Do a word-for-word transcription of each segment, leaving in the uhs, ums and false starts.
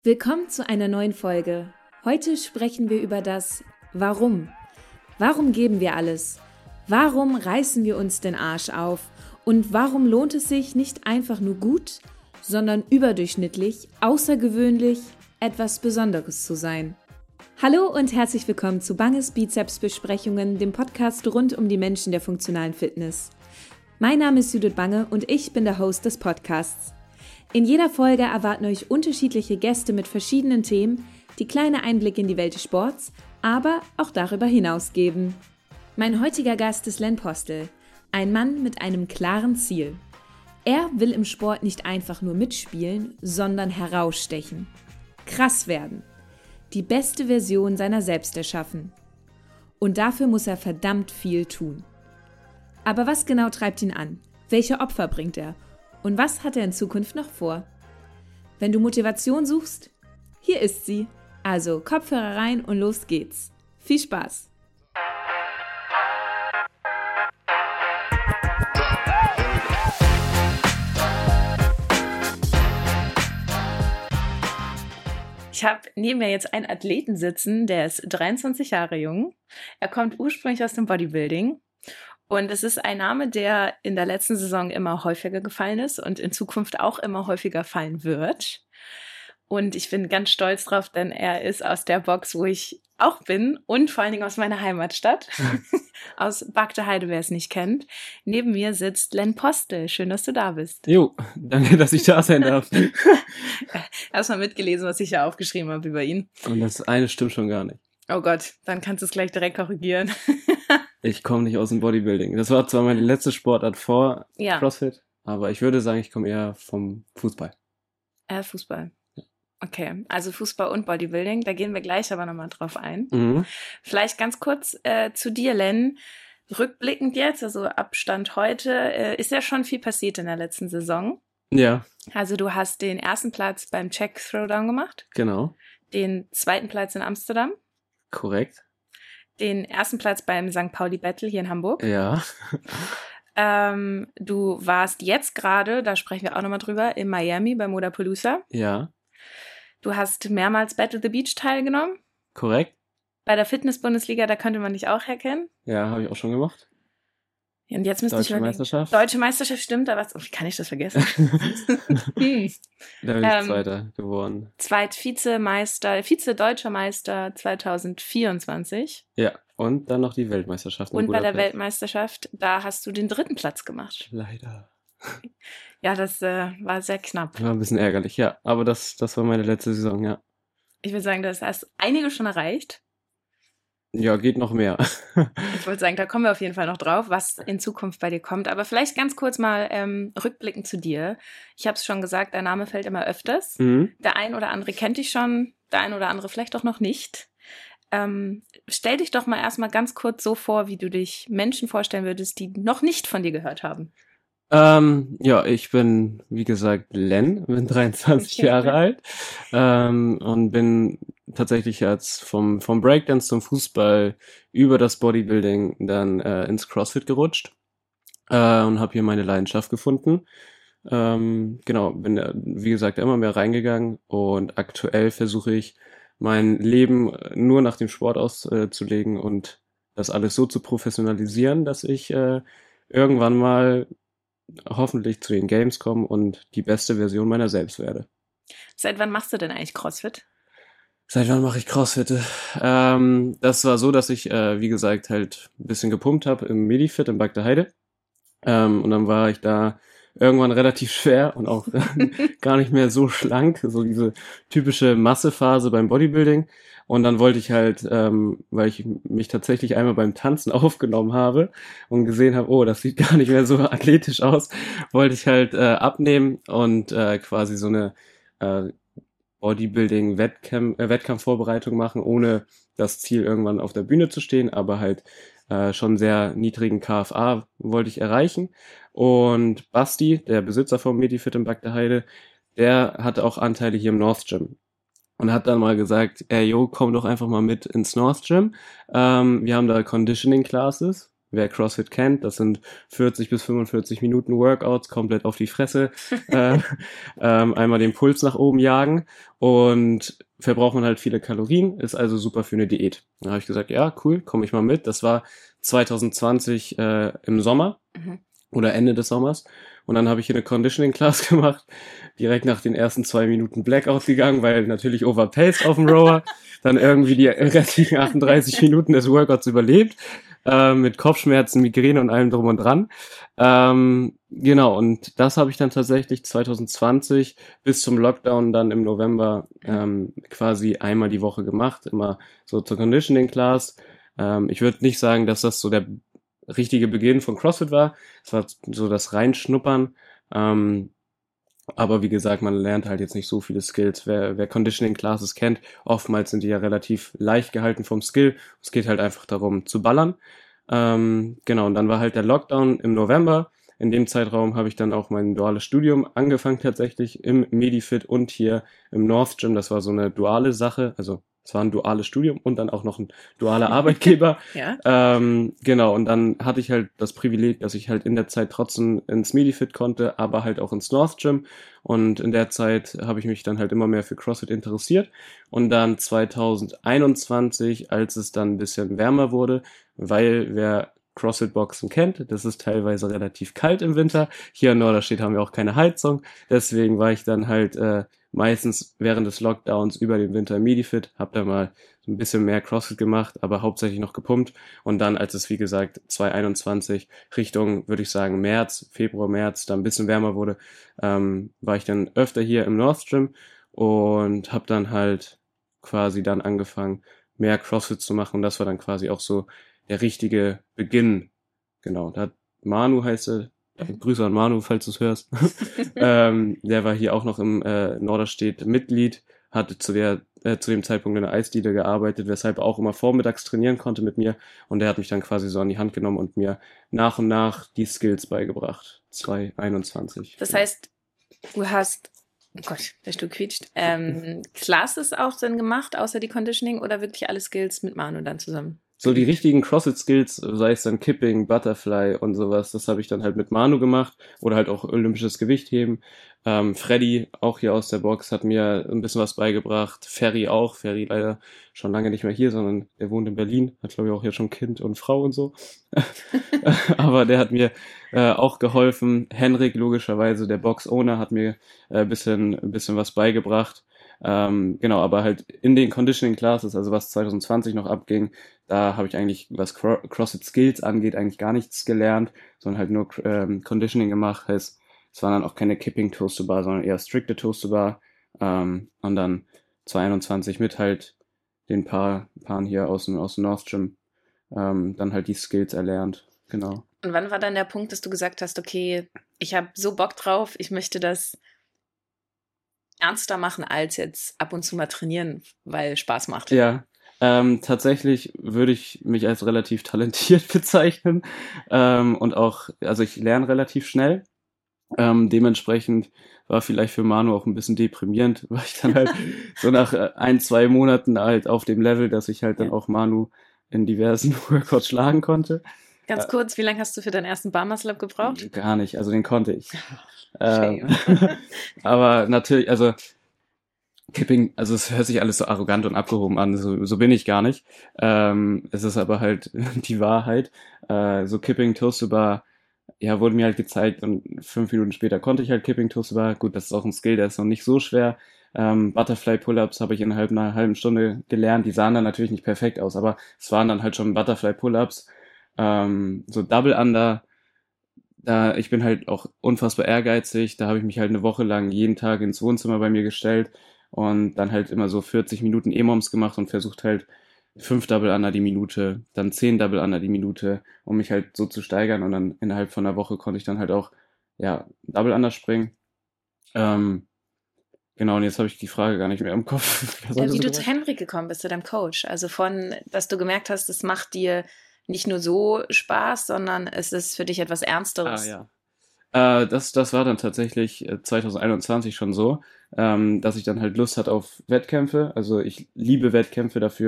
Willkommen zu einer neuen Folge. Heute sprechen wir über das Warum. Warum geben wir alles? Warum reißen wir uns den Arsch auf? Und warum lohnt es sich nicht einfach nur gut, sondern überdurchschnittlich, außergewöhnlich, etwas Besonderes zu sein? Hallo und herzlich willkommen zu Banges Bizeps-Besprechungen, dem Podcast rund um die Menschen der funktionalen Fitness. Mein Name ist Judith Bange und ich bin der Host des Podcasts. In jeder Folge erwarten euch unterschiedliche Gäste mit verschiedenen Themen, die kleine Einblicke in die Welt des Sports, aber auch darüber hinaus geben. Mein heutiger Gast ist Len Postel, ein Mann mit einem klaren Ziel. Er will im Sport nicht einfach nur mitspielen, sondern herausstechen. Krass werden. Die beste Version seiner selbst erschaffen. Und dafür muss er verdammt viel tun. Aber was genau treibt ihn an? Welche Opfer bringt er? Und was hat er in Zukunft noch vor? Wenn du Motivation suchst, hier ist sie. Also Kopfhörer rein und los geht's. Viel Spaß! Ich habe neben mir jetzt einen Athleten sitzen, der ist dreiundzwanzig Jahre jung. Er kommt ursprünglich aus dem Bodybuilding. Und es ist ein Name, der in der letzten Saison immer häufiger gefallen ist und in Zukunft auch immer häufiger fallen wird. Und ich bin ganz stolz drauf, denn er ist aus der Box, wo ich auch bin und vor allen Dingen aus meiner Heimatstadt, aus Bagde-Heide, wer es nicht kennt. Neben mir sitzt Len Postel. Schön, dass du da bist. Jo, danke, dass ich da sein darf. Erstmal mitgelesen, was ich ja aufgeschrieben habe über ihn. Und das eine stimmt schon gar nicht. Oh Gott, dann kannst du es gleich direkt korrigieren. Ich komme nicht aus dem Bodybuilding. Das war zwar meine letzte Sportart vor ja. CrossFit, aber ich würde sagen, ich komme eher vom Fußball. Äh, Fußball. Okay, also Fußball und Bodybuilding, da gehen wir gleich aber nochmal drauf ein. Mhm. Vielleicht ganz kurz äh, zu dir, Len. Rückblickend jetzt, also Abstand heute, äh, ist ja schon viel passiert in der letzten Saison. Ja. Also du hast den ersten Platz beim Czech Throwdown gemacht. Genau. Den zweiten Platz in Amsterdam. Korrekt. Den ersten Platz beim Sankt Pauli Battle hier in Hamburg. Ja. ähm, du warst jetzt gerade, da sprechen wir auch nochmal drüber, in Miami beim Wodapalooza. Ja. Du hast mehrmals Battle the Beach teilgenommen. Korrekt. Bei der Fitness-Bundesliga, da könnte man dich auch herkennen. Ja, habe ich auch schon gemacht. Und jetzt müsste Deutsche ich Meisterschaft. Deutsche Meisterschaft, stimmt, da was. Oh, wie kann ich das vergessen? hm. Da bin ich Ähm, Zweiter geworden. Zweit-Vizemeister, Vize-Deutscher Meister zwanzig vierundzwanzig. Ja, und dann noch die Weltmeisterschaft. Und bei der Weltmeisterschaft, da hast du den dritten Platz gemacht. Leider. Ja, das äh, war sehr knapp. War ein bisschen ärgerlich, ja. Aber das, das war meine letzte Saison, ja. Ich würde sagen, das hast einige schon erreicht. Ja, geht noch mehr. Ich wollte sagen, da kommen wir auf jeden Fall noch drauf, was in Zukunft bei dir kommt. Aber vielleicht ganz kurz mal ähm, rückblickend zu dir. Ich habe es schon gesagt, dein Name fällt immer öfters. Mhm. Der ein oder andere kennt dich schon, der ein oder andere vielleicht auch noch nicht. Ähm, stell dich doch mal erstmal ganz kurz so vor, wie du dich Menschen vorstellen würdest, die noch nicht von dir gehört haben. Ähm, ja, ich bin, wie gesagt, Len, bin dreiundzwanzig Okay. Jahre alt ähm, und bin tatsächlich jetzt vom, vom Breakdance zum Fußball über das Bodybuilding dann äh, ins CrossFit gerutscht äh, und habe hier meine Leidenschaft gefunden. Ähm, genau, bin, äh, wie gesagt, immer mehr reingegangen und aktuell versuche ich, mein Leben nur nach dem Sport auszulegen und das alles so zu professionalisieren, dass ich äh, irgendwann mal hoffentlich zu den Games komme und die beste Version meiner selbst werde. Seit wann machst du denn eigentlich CrossFit? Seit wann mache ich CrossFit? Ähm, das war so, dass ich, äh, wie gesagt, halt ein bisschen gepumpt habe im Medifit in Bagde-Heide. Ähm, und dann war ich da irgendwann relativ schwer und auch gar nicht mehr so schlank, so diese typische Massephase beim Bodybuilding. Und dann wollte ich halt, ähm, weil ich mich tatsächlich einmal beim Tanzen aufgenommen habe und gesehen habe, oh, das sieht gar nicht mehr so athletisch aus, wollte ich halt äh, abnehmen und äh, quasi so eine äh, Bodybuilding-Wettkampf, äh, Wettkampfvorbereitung machen, ohne das Ziel irgendwann auf der Bühne zu stehen, aber halt äh, schon sehr niedrigen K F A wollte ich erreichen. Und Basti, der Besitzer vom Medifit in Bagde-Heide, der hatte auch Anteile hier im North Gym. Und hat dann mal gesagt, ey, yo, komm doch einfach mal mit ins North Gym. Ähm, wir haben da Conditioning Classes. wer CrossFit kennt, das sind vierzig bis fünfundvierzig Minuten Workouts, komplett auf die Fresse, äh, ähm, einmal den Puls nach oben jagen und verbraucht man halt viele Kalorien, ist also super für eine Diät. Da habe ich gesagt, ja, cool, komme ich mal mit. Das war zwanzig zwanzig äh, im Sommer Mhm. oder Ende des Sommers. Und dann habe ich hier eine Conditioning Class gemacht, direkt nach den ersten zwei Minuten Blackout gegangen, weil natürlich overpaced auf dem Rower, dann irgendwie die restlichen achtunddreißig Minuten des Workouts überlebt, äh, mit Kopfschmerzen, Migräne und allem drum und dran. Ähm, genau, und das habe ich dann tatsächlich zwanzig zwanzig bis zum Lockdown dann im November ähm, quasi einmal die Woche gemacht, immer so zur Conditioning Class. Ähm, ich würde nicht sagen, dass das so der richtige Beginn von CrossFit war. Es war so das Reinschnuppern. Ähm, aber wie gesagt, man lernt halt jetzt nicht so viele Skills. Wer, wer Conditioning Classes kennt, oftmals sind die ja relativ leicht gehalten vom Skill. Es geht halt einfach darum zu ballern. Ähm, genau, und dann war halt der Lockdown im November. In dem Zeitraum habe ich dann auch mein duales Studium angefangen tatsächlich im Medifit und hier im North Gym. Das war so eine duale Sache. Also es war ein duales Studium und dann auch noch ein dualer Arbeitgeber. Ja. Ähm, genau, und dann hatte ich halt das Privileg, dass ich halt in der Zeit trotzdem ins Medifit konnte, aber halt auch ins North Gym. Und in der Zeit habe ich mich dann halt immer mehr für CrossFit interessiert. Und dann zwanzig einundzwanzig, als es dann ein bisschen wärmer wurde, weil wer CrossFit-Boxen kennt, das ist teilweise relativ kalt im Winter. Hier in Norderstedt haben wir auch keine Heizung. Deswegen war ich dann halt äh, meistens während des Lockdowns über den Winter im Medifit, habe da mal so ein bisschen mehr CrossFit gemacht, aber hauptsächlich noch gepumpt. Und dann, als es wie gesagt zwanzig einundzwanzig Richtung, würde ich sagen, März, Februar, März, da ein bisschen wärmer wurde, ähm, war ich dann öfter hier im North Gym und habe dann halt quasi dann angefangen, mehr CrossFit zu machen. Und das war dann quasi auch so der richtige Beginn. Genau, da hat Manu heißt er, äh, Grüße an Manu, falls du es hörst. ähm, der war hier auch noch im äh, Norderstedt Mitglied, hatte zu der äh, zu dem Zeitpunkt in der Eisdiele gearbeitet, weshalb er auch immer vormittags trainieren konnte mit mir und der hat mich dann quasi so an die Hand genommen und mir nach und nach die Skills beigebracht. zwanzig einundzwanzig. Das heißt, du hast, oh Gott, der Stuhl quietscht, ähm, Classes auch dann gemacht, außer die Conditioning oder wirklich alle Skills mit Manu dann zusammen? So die richtigen CrossFit-Skills, sei es dann Kipping, Butterfly und sowas, das habe ich dann halt mit Manu gemacht oder halt auch olympisches Gewichtheben. Ähm, Freddy, auch hier aus der Box, hat mir ein bisschen was beigebracht. Ferry auch. Ferry leider schon lange nicht mehr hier, sondern der wohnt in Berlin. Hat, glaube ich, auch hier schon Kind und Frau und so. Aber der hat mir äh, auch geholfen. Henrik, logischerweise, der Box-Owner, hat mir ein äh, bisschen, ein bisschen was beigebracht. Ähm, genau, aber halt in den Conditioning Classes, also was zwanzig zwanzig noch abging, da habe ich eigentlich, was Cro- CrossFit Skills angeht, eigentlich gar nichts gelernt, sondern halt nur ähm, Conditioning gemacht. Heißt, es waren dann auch keine Kipping Toes to Bar, sondern eher strikte Toes to Bar. Ähm, und dann zwanzig einundzwanzig mit halt den paar Paaren hier aus dem, aus dem North Gym ähm, dann halt die Skills erlernt. Genau. Und wann war dann der Punkt, dass du gesagt hast, okay, ich habe so Bock drauf, ich möchte das ernster machen als jetzt ab und zu mal trainieren, weil Spaß macht? Ja, ähm, tatsächlich würde ich mich als relativ talentiert bezeichnen ähm, und auch, also ich lerne relativ schnell. Ähm, dementsprechend war vielleicht für Manu auch ein bisschen deprimierend, weil ich dann halt so nach äh, ein, zwei Monaten halt auf dem Level, dass ich halt dann Ja. auch Manu in diversen Workouts schlagen konnte. Ganz kurz, wie lange hast du für deinen ersten Bar Muscle Up gebraucht? Gar nicht, also den konnte ich. Shame. Ähm, aber natürlich, also Kipping, also es hört sich alles so arrogant und abgehoben an, so, so bin ich gar nicht. Ähm, es ist aber halt die Wahrheit. Äh, so Kipping Toast to Bar, ja, wurde mir halt gezeigt und fünf Minuten später konnte ich halt Kipping Toast to Bar. Gut, das ist auch ein Skill, der ist noch nicht so schwer. Ähm, Butterfly Pull-Ups habe ich innerhalb einer halben Stunde gelernt. Die sahen dann natürlich nicht perfekt aus, aber es waren dann halt schon Butterfly Pull-Ups. Ähm, so Double Under, da ich bin halt auch unfassbar ehrgeizig. Da habe ich mich halt eine Woche lang jeden Tag ins Wohnzimmer bei mir gestellt und dann halt immer so vierzig Minuten E-Moms gemacht und versucht halt fünf Double Under die Minute, dann zehn Double Under die Minute, um mich halt so zu steigern und dann innerhalb von einer Woche konnte ich dann halt auch, ja, Double Under springen. Ähm, genau, und jetzt habe ich die Frage gar nicht mehr im Kopf. Was Ja, hast wie du du gesagt? zu Henrik gekommen bist, zu deinem Coach. Also von, dass du gemerkt hast, es macht dir nicht nur so Spaß, sondern es ist für dich etwas Ah, Ernsteres. ja. Äh, das, das war dann tatsächlich äh, zwanzig einundzwanzig schon so, ähm, dass ich dann halt Lust hatte auf Wettkämpfe. Also ich liebe Wettkämpfe, dafür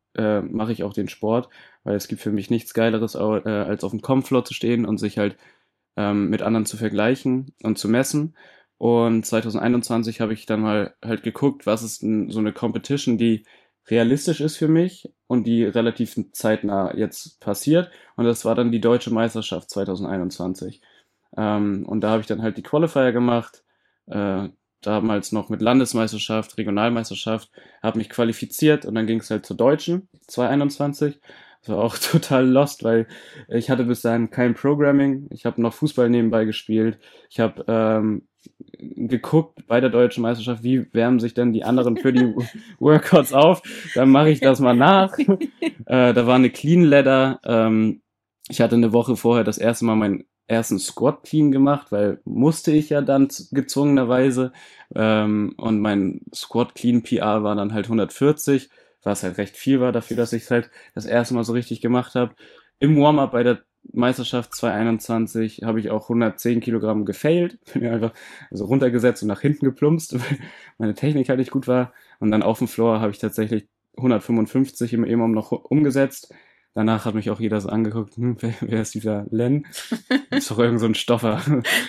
äh, mache ich auch den Sport, weil es gibt für mich nichts Geileres, au- äh, als auf dem Comfloor zu stehen und sich halt ähm, mit anderen zu vergleichen und zu messen. Und zwanzig einundzwanzig habe ich dann mal halt geguckt, was ist denn so eine Competition, die realistisch ist für mich und die relativ zeitnah jetzt passiert. Und das war dann die Deutsche Meisterschaft zwanzig einundzwanzig. Ähm, und da habe ich dann halt die Qualifier gemacht, äh, damals noch mit Landesmeisterschaft, Regionalmeisterschaft, habe mich qualifiziert und dann ging es halt zur Deutschen zwanzig einundzwanzig. Das war auch total lost, weil ich hatte bis dahin kein Programming. Ich habe noch Fußball nebenbei gespielt. Ich habe ähm, geguckt bei der Deutschen Meisterschaft, wie wärmen sich denn die anderen für die Workouts auf. Dann mache ich das mal nach. Äh, da war eine Clean Ladder. Ähm, ich hatte eine Woche vorher das erste Mal meinen ersten Squat Clean gemacht, weil musste ich ja dann z- gezwungenerweise. Ähm, und mein Squat Clean P R war dann halt hundertvierzig, was halt recht viel war dafür, dass ich es halt das erste Mal so richtig gemacht habe. Im Warm-up bei der Meisterschaft zwanzig einundzwanzig habe ich auch hundertzehn Kilogramm gefailt, bin ja einfach also runtergesetzt und nach hinten geplumpst, weil meine Technik halt nicht gut war. Und dann auf dem Floor habe ich tatsächlich hundertfünfundfünfzig im E-Mom noch umgesetzt. Danach hat mich auch jeder so angeguckt, hm, wer, wer ist dieser Len? Ist doch irgend so ein Stoffer.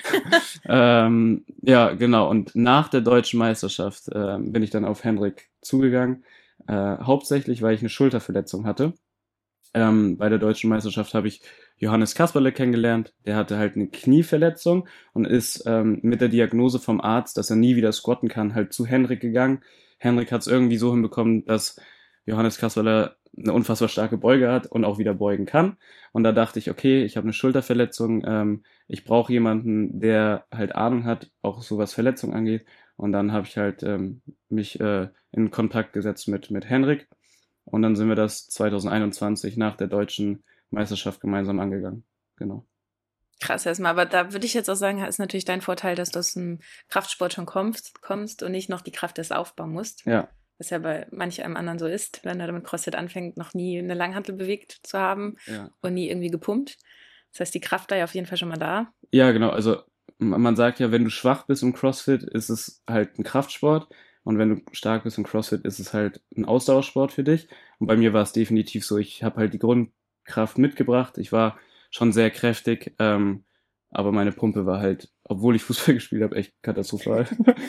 ähm, ja, genau. Und nach der deutschen Meisterschaft äh, bin ich dann auf Henrik zugegangen. Äh, hauptsächlich, weil ich eine Schulterverletzung hatte. Ähm, bei der deutschen Meisterschaft habe ich Johannes Kasperle kennengelernt. Der hatte halt eine Knieverletzung und ist ähm, mit der Diagnose vom Arzt, dass er nie wieder squatten kann, halt zu Henrik gegangen. Henrik hat es irgendwie so hinbekommen, dass Johannes Kasperle eine unfassbar starke Beuge hat und auch wieder beugen kann. Und da dachte ich, okay, ich habe eine Schulterverletzung, ähm, ich brauche jemanden, der halt Ahnung hat, auch so was Verletzung angeht. Und dann habe ich halt ähm, mich äh, in Kontakt gesetzt mit, mit Henrik. Und dann sind wir das zwanzig einundzwanzig nach der deutschen Meisterschaft gemeinsam angegangen. Genau. Krass erstmal, aber da würde ich jetzt auch sagen, ist natürlich dein Vorteil, dass du aus dem Kraftsport schon kommst, kommst und nicht noch die Kraft erst aufbauen musst. Ja, Was ja bei manch einem anderen so ist, wenn er mit CrossFit anfängt, noch nie eine Langhantel bewegt zu haben ja. und nie irgendwie gepumpt. Das heißt, die Kraft da ja auf jeden Fall schon mal da. Ja, genau. Also m- man sagt ja, wenn du schwach bist im CrossFit, ist es halt ein Kraftsport. Und wenn du stark bist im CrossFit, ist es halt ein Ausdauersport für dich. Und bei mir war es definitiv so, ich habe halt die Grundkraft mitgebracht. Ich war schon sehr kräftig, ähm, aber meine Pumpe war halt, obwohl ich Fußball gespielt habe, echt katastrophal.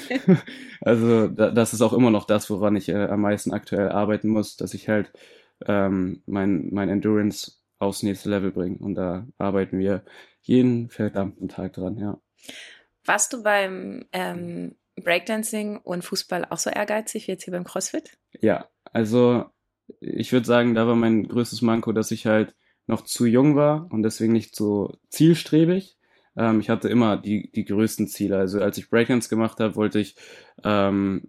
Also da, das ist auch immer noch das, woran ich äh, am meisten aktuell arbeiten muss, dass ich halt ähm, mein, mein Endurance aufs nächste Level bringe. Und da arbeiten wir jeden verdammten Tag dran, ja. Warst du beim ähm, Breakdancing und Fußball auch so ehrgeizig wie jetzt hier beim CrossFit? Ja, also ich würde sagen, da war mein größtes Manko, dass ich halt noch zu jung war und deswegen nicht so zielstrebig. Ähm, ich hatte immer die, die größten Ziele. Also als ich Breakdance gemacht habe, wollte ich, ähm,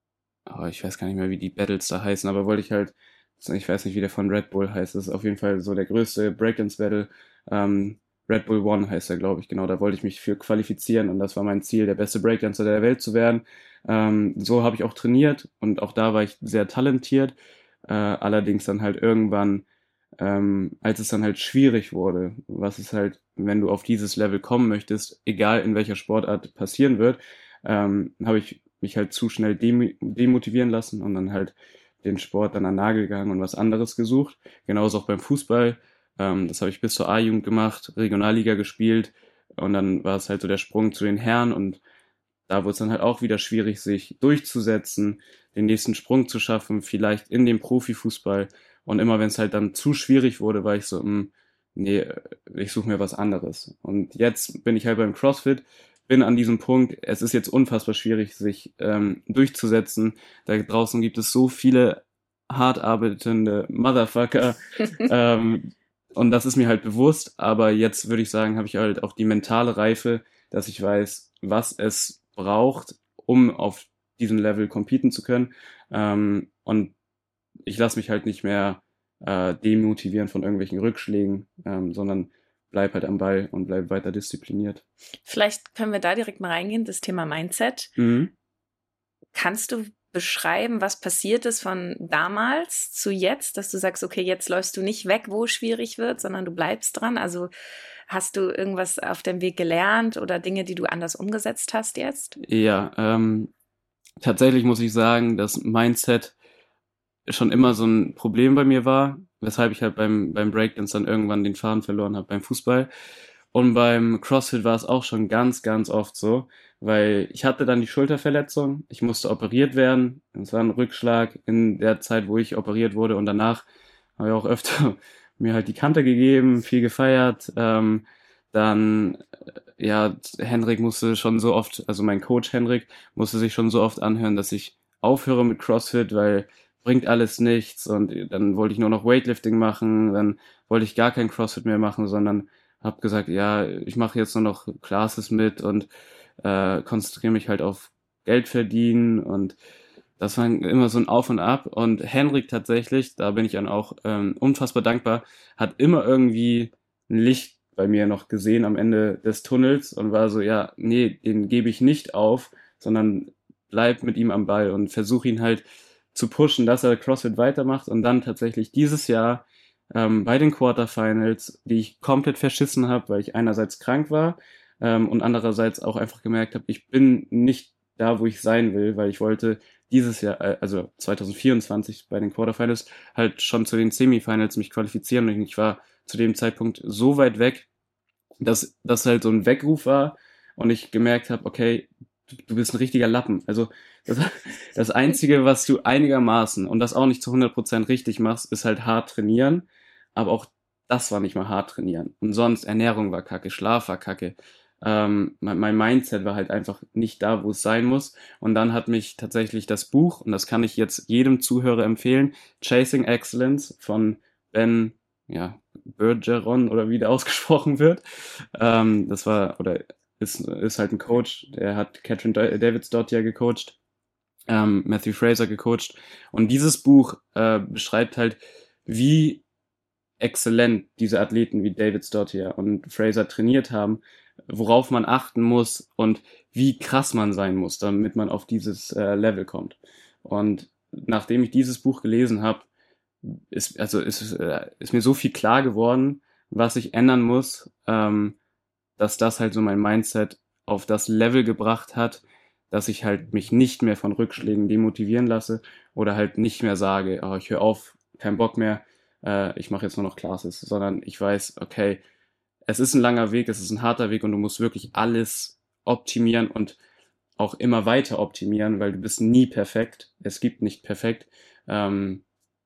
oh, ich weiß gar nicht mehr, wie die Battles da heißen, aber wollte ich halt, ich weiß nicht, wie der von Red Bull heißt. Das ist auf jeden Fall so der größte Breakdance-Battle. Ähm, Red Bull One heißt er, glaube ich, genau. Da wollte ich mich für qualifizieren und das war mein Ziel, der beste Breakdancer der Welt zu werden. Ähm, so habe ich auch trainiert und auch da war ich sehr talentiert. Äh, allerdings dann halt irgendwann, ähm, als es dann halt schwierig wurde, was es halt, wenn du auf dieses Level kommen möchtest, egal in welcher Sportart passieren wird, ähm, habe ich mich halt zu schnell dem demotivieren lassen und dann halt den Sport dann an den Nagel gegangen und was anderes gesucht. Genauso auch beim Fußball. Ähm, das habe ich bis zur A-Jugend gemacht, Regionalliga gespielt und dann war es halt so der Sprung zu den Herren und da wurde es dann halt auch wieder schwierig, sich durchzusetzen, den nächsten Sprung zu schaffen, vielleicht in dem Profifußball. Und immer wenn es halt dann zu schwierig wurde, war ich so, mh, nee, ich suche mir was anderes. Und jetzt bin ich halt beim CrossFit, bin an diesem Punkt, es ist jetzt unfassbar schwierig, sich ähm, durchzusetzen. Da draußen gibt es so viele hart arbeitende Motherfucker. ähm, und das ist mir halt bewusst, aber jetzt würde ich sagen, habe ich halt auch die mentale Reife, dass ich weiß, was es braucht, um auf diesem Level competen zu können. Ähm, und ich lasse mich halt nicht mehr äh, demotivieren von irgendwelchen Rückschlägen, ähm, sondern bleib halt am Ball und bleib weiter diszipliniert. Vielleicht können wir da direkt mal reingehen, das Thema Mindset. Mhm. Kannst du beschreiben, was passiert ist von damals zu jetzt, dass du sagst, okay, jetzt läufst du nicht weg, wo es schwierig wird, sondern du bleibst dran? Also hast du irgendwas auf dem Weg gelernt oder Dinge, die du anders umgesetzt hast jetzt? Ja, ähm, tatsächlich muss ich sagen, das Mindset schon immer so ein Problem bei mir war, weshalb ich halt beim, beim Breakdance dann irgendwann den Faden verloren habe beim Fußball. Und beim CrossFit war es auch schon ganz, ganz oft so, weil ich hatte dann die Schulterverletzung, ich musste operiert werden, es war ein Rückschlag in der Zeit, wo ich operiert wurde und danach habe ich auch öfter mir halt die Kante gegeben, viel gefeiert, ähm, dann, äh, ja, Henrik musste schon so oft, also mein Coach Henrik, musste sich schon so oft anhören, dass ich aufhöre mit CrossFit, weil bringt alles nichts und dann wollte ich nur noch Weightlifting machen, dann wollte ich gar kein CrossFit mehr machen, sondern habe gesagt, ja, ich mache jetzt nur noch Classes mit und äh, konzentriere mich halt auf Geld verdienen und das war immer so ein Auf und Ab und Henrik tatsächlich, da bin ich dann auch ähm, unfassbar dankbar, hat immer irgendwie ein Licht bei mir noch gesehen am Ende des Tunnels und war so, ja, nee, den gebe ich nicht auf, sondern bleib mit ihm am Ball und versuche ihn halt zu pushen, dass er CrossFit weitermacht und dann tatsächlich dieses Jahr ähm, bei den Quarterfinals, die ich komplett verschissen habe, weil ich einerseits krank war ähm, und andererseits auch einfach gemerkt habe, ich bin nicht da, wo ich sein will, weil ich wollte dieses Jahr, äh, also zwanzig vierundzwanzig bei den Quarterfinals, halt schon zu den Semifinals mich qualifizieren und ich war zu dem Zeitpunkt so weit weg, dass das halt so ein Weckruf war und ich gemerkt habe, okay, du, du bist ein richtiger Lappen. Also das, das Einzige, was du einigermaßen und das auch nicht zu hundert Prozent richtig machst, ist halt hart trainieren. Aber auch das war nicht mal hart trainieren. Und sonst Ernährung war kacke, Schlaf war kacke. Ähm, mein, mein Mindset war halt einfach nicht da, wo es sein muss. Und dann hat mich tatsächlich das Buch, und das kann ich jetzt jedem Zuhörer empfehlen, Chasing Excellence von Ben, ja, Bergeron oder wie der ausgesprochen wird. Ähm, das war, oder ist, ist halt ein Coach, der hat Catherine Davids dort ja gecoacht, ähm, Matthew Fraser gecoacht. Und dieses Buch äh, beschreibt halt, wie exzellent diese Athleten wie David Stottier und Fraser trainiert haben, worauf man achten muss und wie krass man sein muss, damit man auf dieses äh, Level kommt. Und nachdem ich dieses Buch gelesen habe, ist, also ist, äh, ist mir so viel klar geworden, was ich ändern muss, ähm, dass das halt so mein Mindset auf das Level gebracht hat, dass ich halt mich nicht mehr von Rückschlägen demotivieren lasse oder halt nicht mehr sage, oh, ich höre auf, kein Bock mehr, äh, ich mache jetzt nur noch Classes, sondern ich weiß, okay, es ist ein langer Weg, es ist ein harter Weg und du musst wirklich alles optimieren und auch immer weiter optimieren, weil du bist nie perfekt. Es gibt nicht perfekt. Ähm,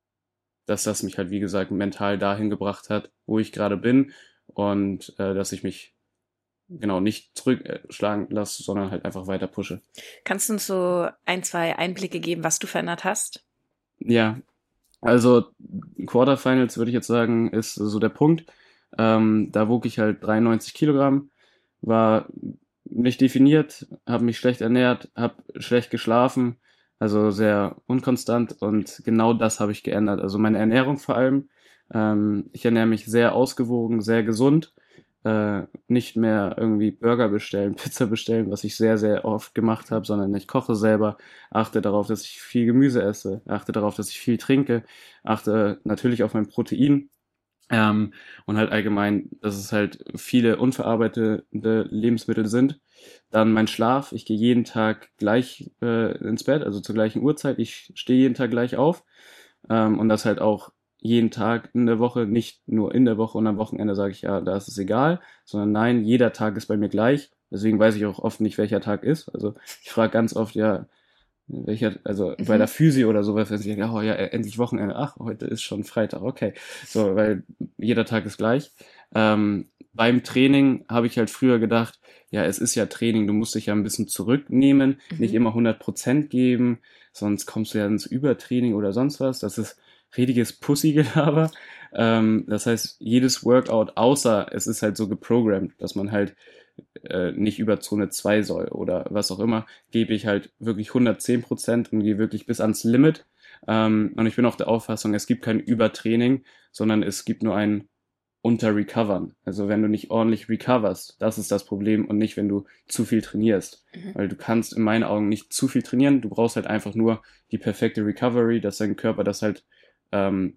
dass das mich halt, wie gesagt, mental dahin gebracht hat, wo ich gerade bin und äh, dass ich mich genau nicht zurückschlagen lasse, sondern halt einfach weiter pushe. Kannst du uns so ein, zwei Einblicke geben, was du verändert hast? Ja, also Quarterfinals würde ich jetzt sagen, ist so der Punkt. Ähm, da wog ich halt dreiundneunzig Kilogramm, war nicht definiert, habe mich schlecht ernährt, habe schlecht geschlafen, also sehr unkonstant und genau das habe ich geändert. Also meine Ernährung vor allem. Ähm, ich ernähre mich sehr ausgewogen, sehr gesund. Äh, nicht mehr irgendwie Burger bestellen, Pizza bestellen, was ich sehr, sehr oft gemacht habe, sondern ich koche selber, achte darauf, dass ich viel Gemüse esse, achte darauf, dass ich viel trinke, achte natürlich auf mein Protein. Ähm, und halt allgemein, dass es halt viele unverarbeitete Lebensmittel sind. Dann mein Schlaf. Ich gehe jeden Tag gleich äh, ins Bett, also zur gleichen Uhrzeit. Ich stehe jeden Tag gleich auf. Ähm, und das halt auch jeden Tag in der Woche, nicht nur in der Woche und am Wochenende sage ich, ja, da ist es egal, sondern nein, jeder Tag ist bei mir gleich. Deswegen weiß ich auch oft nicht, welcher Tag ist. Also ich frage ganz oft, ja, welcher, also Mhm. bei der Physio oder sowas, wenn sie sagen, oh ja, endlich Wochenende, ach, heute ist schon Freitag, okay. So, weil jeder Tag ist gleich. Ähm, beim Training habe ich halt früher gedacht, ja, es ist ja Training, du musst dich ja ein bisschen zurücknehmen, Mhm. nicht immer hundert Prozent geben, sonst kommst du ja ins Übertraining oder sonst was. Das ist richtiges Pussy-Gelaber. Ähm, das heißt, jedes Workout, außer es ist halt so geprogrammt, dass man halt äh, nicht über Zone zwei soll oder was auch immer, gebe ich halt wirklich hundertzehn Prozent und gehe wirklich bis ans Limit. Ähm, und ich bin auch der Auffassung, es gibt kein Übertraining, sondern es gibt nur ein Unter-Recovern. Also wenn du nicht ordentlich recoverst, das ist das Problem und nicht, wenn du zu viel trainierst. Mhm. Weil du kannst in meinen Augen nicht zu viel trainieren, du brauchst halt einfach nur die perfekte Recovery, dass dein Körper das halt ähm,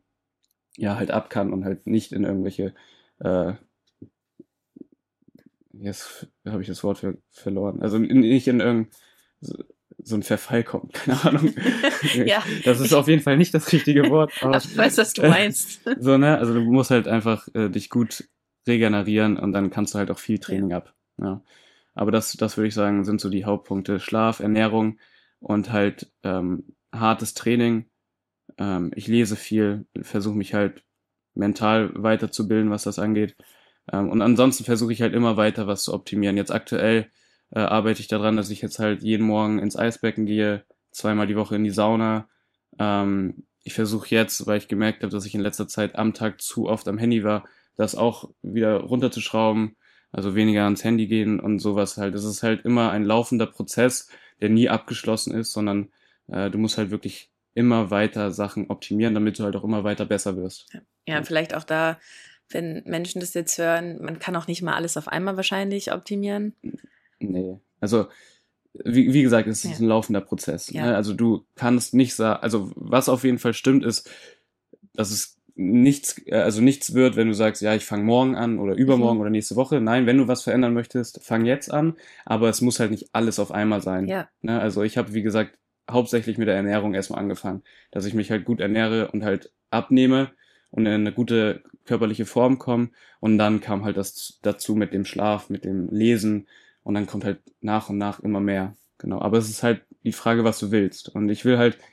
ja halt ab kann und halt nicht in irgendwelche äh, jetzt habe ich das Wort ver verloren. Also in, nicht in irgendein so ein Verfall kommt, keine Ahnung. Ja. Das ist auf jeden Fall nicht das richtige Wort. Aber ich weiß, was du meinst. so, ne, also du musst halt einfach äh, dich gut regenerieren und dann kannst du halt auch viel Training ja. ab. Ja. Aber das, das würde ich sagen, sind so die Hauptpunkte. Schlaf, Ernährung und halt ähm, hartes Training. Ähm, ich lese viel, versuche mich halt mental weiterzubilden, was das angeht. Ähm, und ansonsten versuche ich halt immer weiter was zu optimieren. Jetzt aktuell äh, arbeite ich daran, dass ich jetzt halt jeden Morgen ins Eisbecken gehe, zweimal die Woche in die Sauna. Ähm, ich versuche jetzt, weil ich gemerkt habe, dass ich in letzter Zeit am Tag zu oft am Handy war, das auch wieder runterzuschrauben, also weniger ans Handy gehen und sowas halt. Es ist halt immer ein laufender Prozess, der nie abgeschlossen ist, sondern äh, du musst halt wirklich immer weiter Sachen optimieren, damit du halt auch immer weiter besser wirst. Ja, ja, vielleicht auch da, wenn Menschen das jetzt hören, man kann auch nicht mal alles auf einmal wahrscheinlich optimieren. Nee, also wie, wie gesagt, es ist ja. ein laufender Prozess. Ja. Ne? Also du kannst nicht sagen, also was auf jeden Fall stimmt ist, dass es nichts, also nichts wird, wenn du sagst, ja, ich fange morgen an oder übermorgen mhm. oder nächste Woche. Nein, wenn du was verändern möchtest, fang jetzt an, aber es muss halt nicht alles auf einmal sein. Ja. Ne? Also ich habe, wie gesagt, hauptsächlich mit der Ernährung erstmal angefangen, dass ich mich halt gut ernähre und halt abnehme und in eine gute körperliche Form komme und dann kam halt das dazu mit dem Schlaf, mit dem Lesen und dann kommt halt nach und nach immer mehr. Genau, aber es ist halt die Frage, was du willst und ich will halt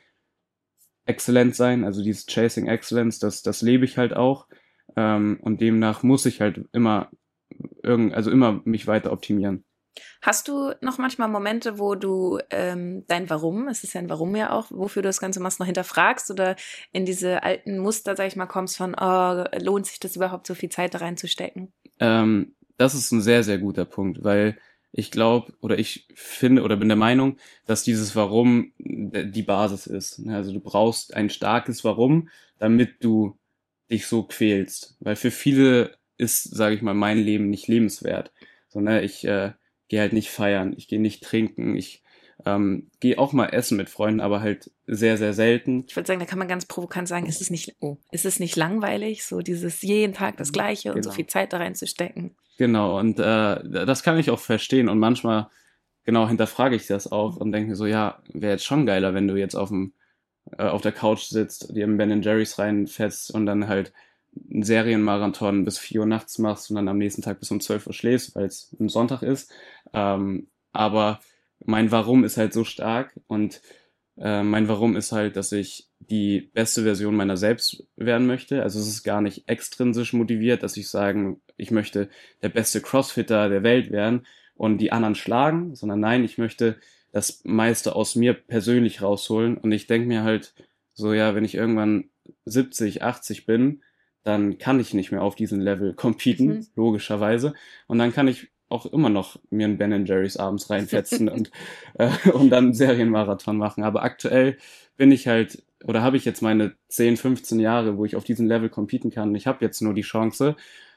exzellent sein, also dieses Chasing Excellence, das, das lebe ich halt auch ähm, und demnach muss ich halt immer irgend, also immer mich weiter optimieren. Hast du noch manchmal Momente, wo du ähm, dein Warum, es ist ja ein Warum ja auch, wofür du das Ganze machst, noch hinterfragst oder in diese alten Muster, sag ich mal, kommst von, oh, lohnt sich das überhaupt, so viel Zeit da reinzustecken? Ähm, das ist ein sehr, sehr guter Punkt, weil ich glaube oder ich finde oder bin der Meinung, dass dieses Warum die Basis ist. Also du brauchst ein starkes Warum, damit du dich so quälst. Weil für viele ist, sage ich mal, mein Leben nicht lebenswert. So, ne, ich äh, gehe halt nicht feiern, ich gehe nicht trinken, ich ähm, gehe auch mal essen mit Freunden, aber halt sehr, sehr selten. Ich würde sagen, da kann man ganz provokant sagen, ist es nicht, oh, ist es nicht langweilig, so dieses jeden Tag das Gleiche und Genau. so viel Zeit da reinzustecken? Genau, und äh, das kann ich auch verstehen und manchmal, genau, hinterfrage ich das auch und denke mir so, ja, wäre jetzt schon geiler, wenn du jetzt auf dem äh, auf der Couch sitzt, dir im Ben and Jerry's reinfetzt und dann halt einen Serienmarathon bis vier Uhr nachts machst und dann am nächsten Tag bis um zwölf Uhr schläfst, weil es ein Sonntag ist. Ähm, aber mein Warum ist halt so stark und äh, mein Warum ist halt, dass ich die beste Version meiner selbst werden möchte. Also es ist gar nicht extrinsisch motiviert, dass ich sagen, ich möchte der beste Crossfitter der Welt werden und die anderen schlagen, sondern nein, ich möchte das meiste aus mir persönlich rausholen und ich denke mir halt so, ja, wenn ich irgendwann siebzig, achtzig bin, dann kann ich nicht mehr auf diesem Level competen, mhm. logischerweise. Und dann kann ich auch immer noch mir einen Ben and Jerry's abends reinfetzen und, äh, und dann einen Serienmarathon machen. Aber aktuell bin ich halt, oder habe ich jetzt meine zehn, fünfzehn Jahre, wo ich auf diesem Level competen kann. Ich habe jetzt nur die Chance.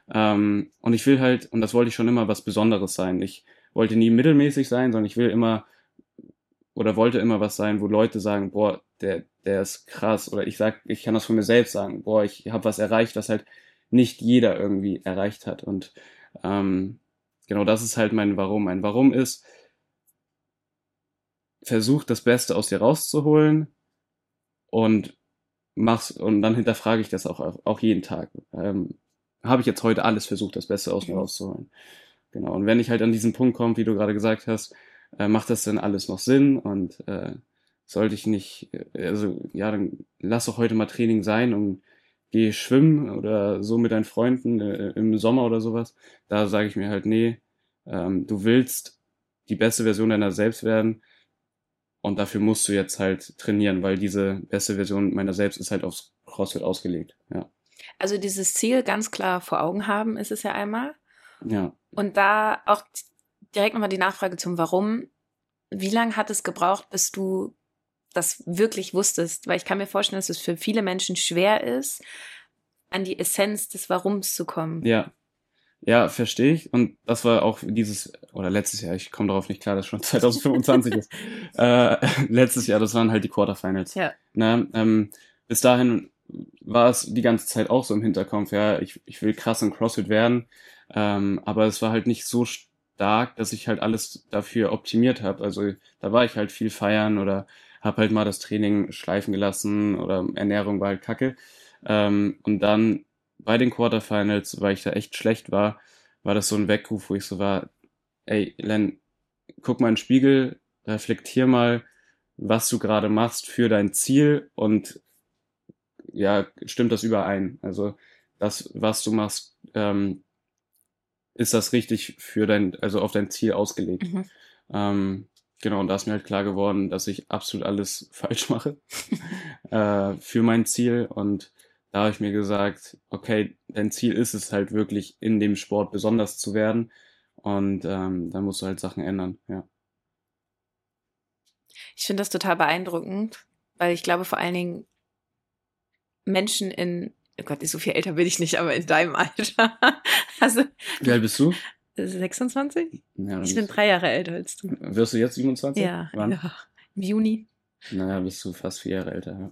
Ähm, und ich will halt, und das wollte ich schon immer, was Besonderes sein. Ich wollte nie mittelmäßig sein, sondern ich will immer, oder wollte immer was sein, wo Leute sagen, boah, der, der ist krass. Oder ich sag, ich kann das von mir selbst sagen, boah, ich habe was erreicht, was halt nicht jeder irgendwie erreicht hat. Und ähm, genau das ist halt mein Warum. Mein Warum ist, versuch das Beste aus dir rauszuholen und mach's, und dann hinterfrage ich das auch, auch jeden Tag. Ähm, habe ich jetzt heute alles versucht, das Beste aus mir rauszuholen. Genau. Und wenn ich halt an diesen Punkt komme, wie du gerade gesagt hast, äh, macht das denn alles noch Sinn? Und äh, sollte ich nicht, also ja, dann lass doch heute mal Training sein und geh schwimmen oder so mit deinen Freunden äh, im Sommer oder sowas. Da sage ich mir halt, nee, ähm, du willst die beste Version deiner selbst werden und dafür musst du jetzt halt trainieren, weil diese beste Version meiner selbst ist halt aufs CrossFit ausgelegt. Ja. Also dieses Ziel ganz klar vor Augen haben ist es ja einmal. Ja. Und da auch direkt nochmal die Nachfrage zum Warum. Wie lange hat es gebraucht, bis du das wirklich wusstest? Weil ich kann mir vorstellen, dass es für viele Menschen schwer ist, an die Essenz des Warums zu kommen. Ja, ja, verstehe ich. Und das war auch dieses, oder letztes Jahr, ich komme darauf nicht klar, dass schon zwanzig fünfundzwanzig ist. Äh, letztes Jahr, das waren halt die Quarterfinals. Ja. Na, ähm, bis dahin war es die ganze Zeit auch so im Hinterkopf, ja, ich, ich will krass im CrossFit werden, ähm, aber es war halt nicht so stark, dass ich halt alles dafür optimiert habe. Also da war ich halt viel feiern oder habe halt mal das Training schleifen gelassen oder Ernährung war halt kacke. Ähm, und dann bei den Quarterfinals, weil ich da echt schlecht war, war das so ein Weckruf, wo ich so war, ey, Len, guck mal in den Spiegel, reflektier mal, was du gerade machst für dein Ziel und ja, stimmt das überein? Also das, was du machst, ähm, ist das richtig für dein, also auf dein Ziel ausgelegt? Mhm. Ähm, genau, und da ist mir halt klar geworden, dass ich absolut alles falsch mache äh, für mein Ziel. Und da habe ich mir gesagt, okay, dein Ziel ist es halt wirklich in dem Sport besonders zu werden. Und ähm, dann musst du halt Sachen ändern, ja. Ich finde das total beeindruckend, weil ich glaube vor allen Dingen Menschen in, oh Gott, so viel älter bin ich nicht, aber in deinem Alter. Also Wie alt bist du? sechsundzwanzig? Ja, Ich bin drei Jahre älter als du. Wirst du jetzt siebenundzwanzig? Ja, Wann? ja. Im Juni. Naja, bist du fast vier Jahre älter, ja.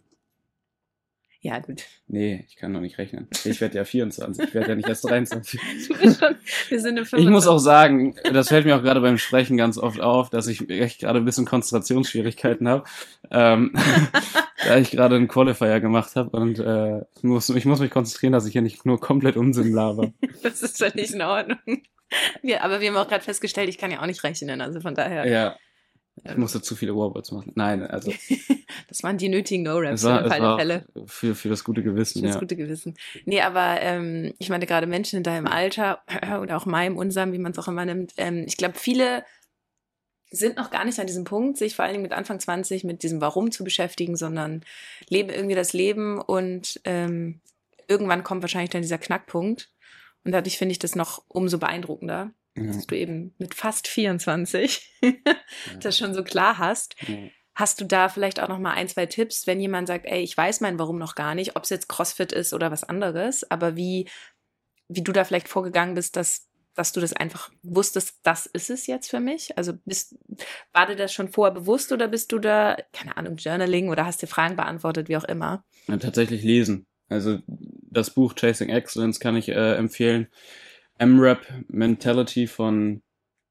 Ja, gut. Nee, ich kann noch nicht rechnen. Ich werde ja vierundzwanzig, ich werde ja nicht erst dreiundzwanzig. Du bist schon, wir sind im Ich muss auch sagen, das fällt mir auch gerade beim Sprechen ganz oft auf, dass ich echt gerade ein bisschen Konzentrationsschwierigkeiten habe, ähm, da ich gerade einen Qualifier gemacht habe und äh, muss, ich muss mich konzentrieren, dass ich hier nicht nur komplett Unsinn laber. Das ist völlig in Ordnung. Wir, aber wir haben auch gerade festgestellt, ich kann ja auch nicht rechnen, also von daher. Ja, ich musste zu viele Warwords machen. Nein, also das waren die nötigen No-Raps es war, für es alle war Fälle. für, für das gute Gewissen, Für das ja. gute Gewissen. Nee, aber ähm, ich meine gerade Menschen in deinem Alter oder auch meinem, unserem, wie man es auch immer nimmt, ähm, ich glaube, viele sind noch gar nicht an diesem Punkt, sich vor allen Dingen mit Anfang zwanzig mit diesem Warum zu beschäftigen, sondern leben irgendwie das Leben und ähm, irgendwann kommt wahrscheinlich dann dieser Knackpunkt. Und dadurch finde ich das noch umso beeindruckender, Ja. dass du eben mit fast vierundzwanzig das schon so klar hast. Ja. Hast du da vielleicht auch noch mal ein, zwei Tipps, wenn jemand sagt, ey, ich weiß mein Warum noch gar nicht, ob es jetzt CrossFit ist oder was anderes, aber wie, wie du da vielleicht vorgegangen bist, dass, dass du das einfach wusstest, das ist es jetzt für mich? Also bist, war dir das schon vorher bewusst oder bist du da, keine Ahnung, Journaling oder hast dir Fragen beantwortet, wie auch immer? Ja, tatsächlich lesen. Also das Buch Chasing Excellence kann ich äh, empfehlen. M-Rap Mentality von,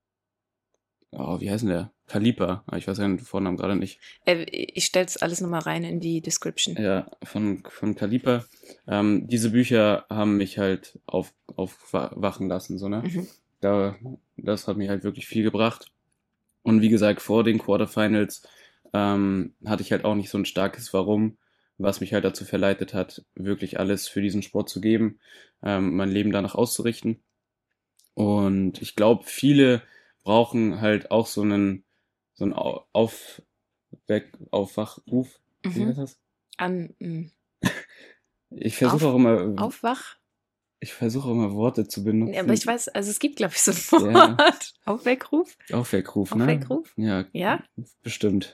oh, wie heißt denn der? Kalipa. Ich weiß ja den Vornamen gerade nicht. Äh, ich stell's alles nochmal rein in die Description. Ja, von, von Kalipa. Ähm, diese Bücher haben mich halt auf, aufwachen lassen, so, ne? Mhm. Da, das hat mir halt wirklich viel gebracht. Und wie gesagt, vor den Quarterfinals ähm, hatte ich halt auch nicht so ein starkes Warum, was mich halt dazu verleitet hat, wirklich alles für diesen Sport zu geben, ähm, mein Leben danach auszurichten. Und ich glaube, viele brauchen halt auch so einen, so einen Au- Aufweck, Aufwachruf. Wie Mhm. heißt das? An, mh, Ich versuche Auf- auch immer, Aufwach? ich versuche auch immer Worte zu benutzen. Nee, aber ich weiß, also es gibt, glaube ich, so ein Ja. Wort. Aufweckruf? Aufweckruf, ne? Aufweckruf? Ja, Ja? bestimmt.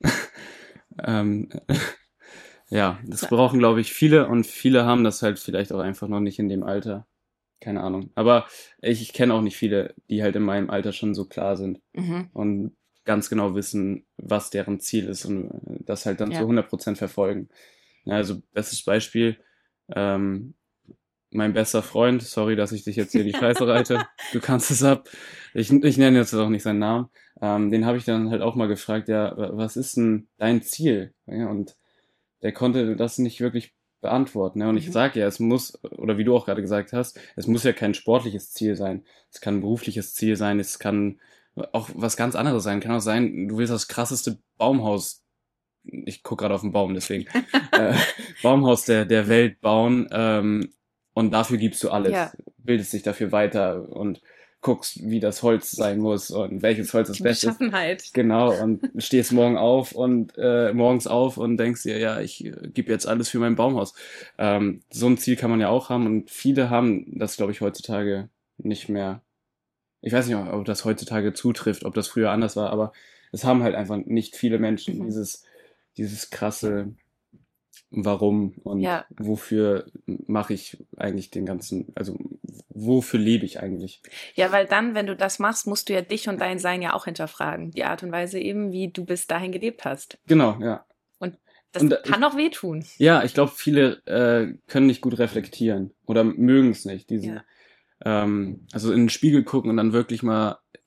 ähm, ja, das brauchen, glaube ich, viele und viele haben das halt vielleicht auch einfach noch nicht in dem Alter. Keine Ahnung. Aber ich, ich kenne auch nicht viele, die halt in meinem Alter schon so klar sind Mhm. und ganz genau wissen, was deren Ziel ist und das halt dann Ja. zu hundert Prozent verfolgen. Ja, also bestes Beispiel, ähm, mein bester Freund, sorry, dass ich dich jetzt hier die Scheiße reite, du kannst es ab, ich, ich nenne jetzt auch nicht seinen Namen, ähm, den habe ich dann halt auch mal gefragt, ja, wa- was ist denn dein Ziel? Ja, und der konnte das nicht wirklich beantworten. Ne? Und ich Mhm. sage ja, es muss, oder wie du auch gerade gesagt hast, es muss ja kein sportliches Ziel sein. Es kann ein berufliches Ziel sein, es kann auch was ganz anderes sein. Kann auch sein, du willst das krasseste Baumhaus, ich gucke gerade auf den Baum, deswegen, äh, Baumhaus der, der Welt bauen, ähm, und dafür gibst du alles. Ja. Bildest dich dafür weiter und guckst, wie das Holz sein muss und welches Holz das Die Beste ist. Beschaffenheit. Genau, und stehst morgen auf und äh, morgens auf und denkst dir, ja, ich äh, gebe jetzt alles für mein Baumhaus. Ähm, so ein Ziel kann man ja auch haben und viele haben das, glaube ich, heutzutage nicht mehr. Ich weiß nicht, ob das heutzutage zutrifft, ob das früher anders war, aber es haben halt einfach nicht viele Menschen Mhm. dieses, dieses krasse Warum und Ja. wofür mache ich eigentlich den ganzen, also wofür lebe ich eigentlich? Ja, weil dann, wenn du das machst, musst du ja dich und dein Sein ja auch hinterfragen. Die Art und Weise eben, wie du bis dahin gelebt hast. Genau, ja. Das Und da- kann auch wehtun. Ja, ich glaube, viele äh, können nicht gut reflektieren oder mögen es nicht. Diese, Ja. ähm, also in den Spiegel gucken und dann wirklich mal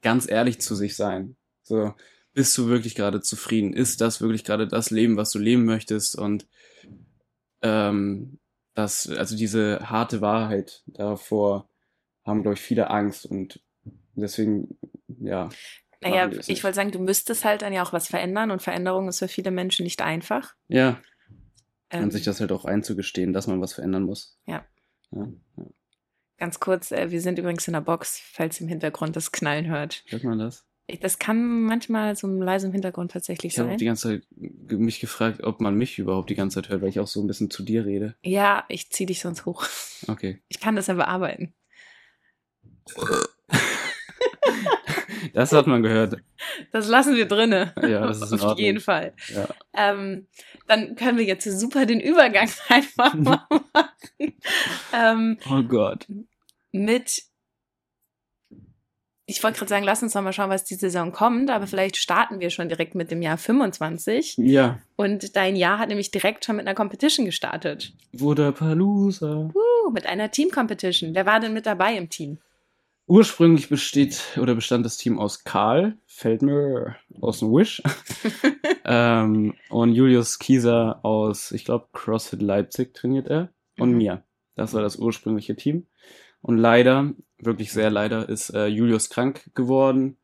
ganz ehrlich zu sich sein. So, bist du wirklich gerade zufrieden? Ist das wirklich gerade das Leben, was du leben möchtest? Und ähm, das, also diese harte Wahrheit davor haben, glaube ich, viele Angst und deswegen, ja. Naja, ich wollte sagen, du müsstest halt dann ja auch was verändern und Veränderung ist für viele Menschen nicht einfach. Ja. Ähm, und sich das halt auch einzugestehen, dass man was verändern muss. Ja. Ja, ja. Ganz kurz, äh, wir sind übrigens in der Box, falls ihr im Hintergrund das Knallen hört. Hört man das? Ich, das kann manchmal so leise im Hintergrund tatsächlich Ich habe auch sein. die ganze Zeit ge- mich gefragt, ob man mich überhaupt die ganze Zeit hört, weil ich auch so ein bisschen zu dir rede. Ja, ich zieh dich sonst hoch. Okay. Ich kann das ja bearbeiten. Das hat man gehört. Das lassen wir drinne. Ja, das ist in Auf Ordnung. jeden Fall. Ja. Ähm, dann können wir jetzt super den Übergang einfach mal machen. ähm, Oh Gott. mit, ich wollte gerade sagen, lass uns noch mal schauen, was die Saison kommt, aber vielleicht starten wir schon direkt mit dem Jahr fünfundzwanzig. Ja. Und dein Jahr hat nämlich direkt schon mit einer Competition gestartet. Wodapalooza. Uh, mit einer Team-Competition. Wer war denn mit dabei im Team? Ursprünglich besteht oder bestand das Team aus Karl Feldmüller aus dem Wish ähm, und Julius Kieser aus, ich glaube, CrossFit Leipzig trainiert er und Mhm. mir. Das war das ursprüngliche Team. Und leider, wirklich sehr leider, ist äh, Julius krank geworden.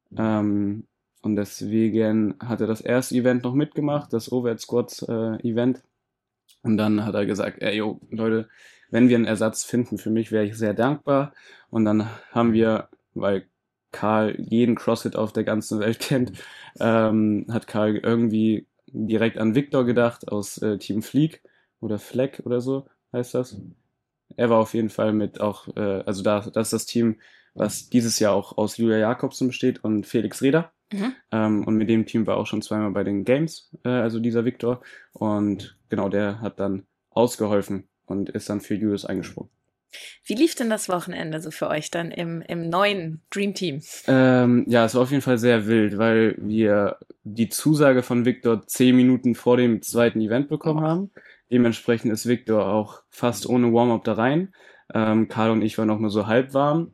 Ähm, und deswegen hat er das erste Event noch mitgemacht, das Overhead Squats äh, Event. Und dann hat er gesagt, ey, yo, Leute, wenn wir einen Ersatz finden für mich, wäre ich sehr dankbar. Und dann haben wir, weil Karl jeden CrossFit auf der ganzen Welt kennt, ähm, hat Karl irgendwie direkt an Victor gedacht aus äh, Team Fleek oder Fleck oder so heißt das. Er war auf jeden Fall mit auch, äh, also da, das ist das Team, was dieses Jahr auch aus Julia Jakobsen besteht und Felix Reder. Mhm. Ähm, und mit dem Team war auch schon zweimal bei den Games, äh, also dieser Victor. Und genau, der hat dann ausgeholfen und ist dann für Julius eingesprungen. Wie lief denn das Wochenende so für euch dann im, im neuen Dream Team? Ähm, ja, es war auf jeden Fall sehr wild, weil wir die Zusage von Victor zehn Minuten vor dem zweiten Event bekommen Oh. haben. Dementsprechend ist Victor auch fast ohne Warm-up da rein. Ähm, Karl und ich waren auch nur so halb warm.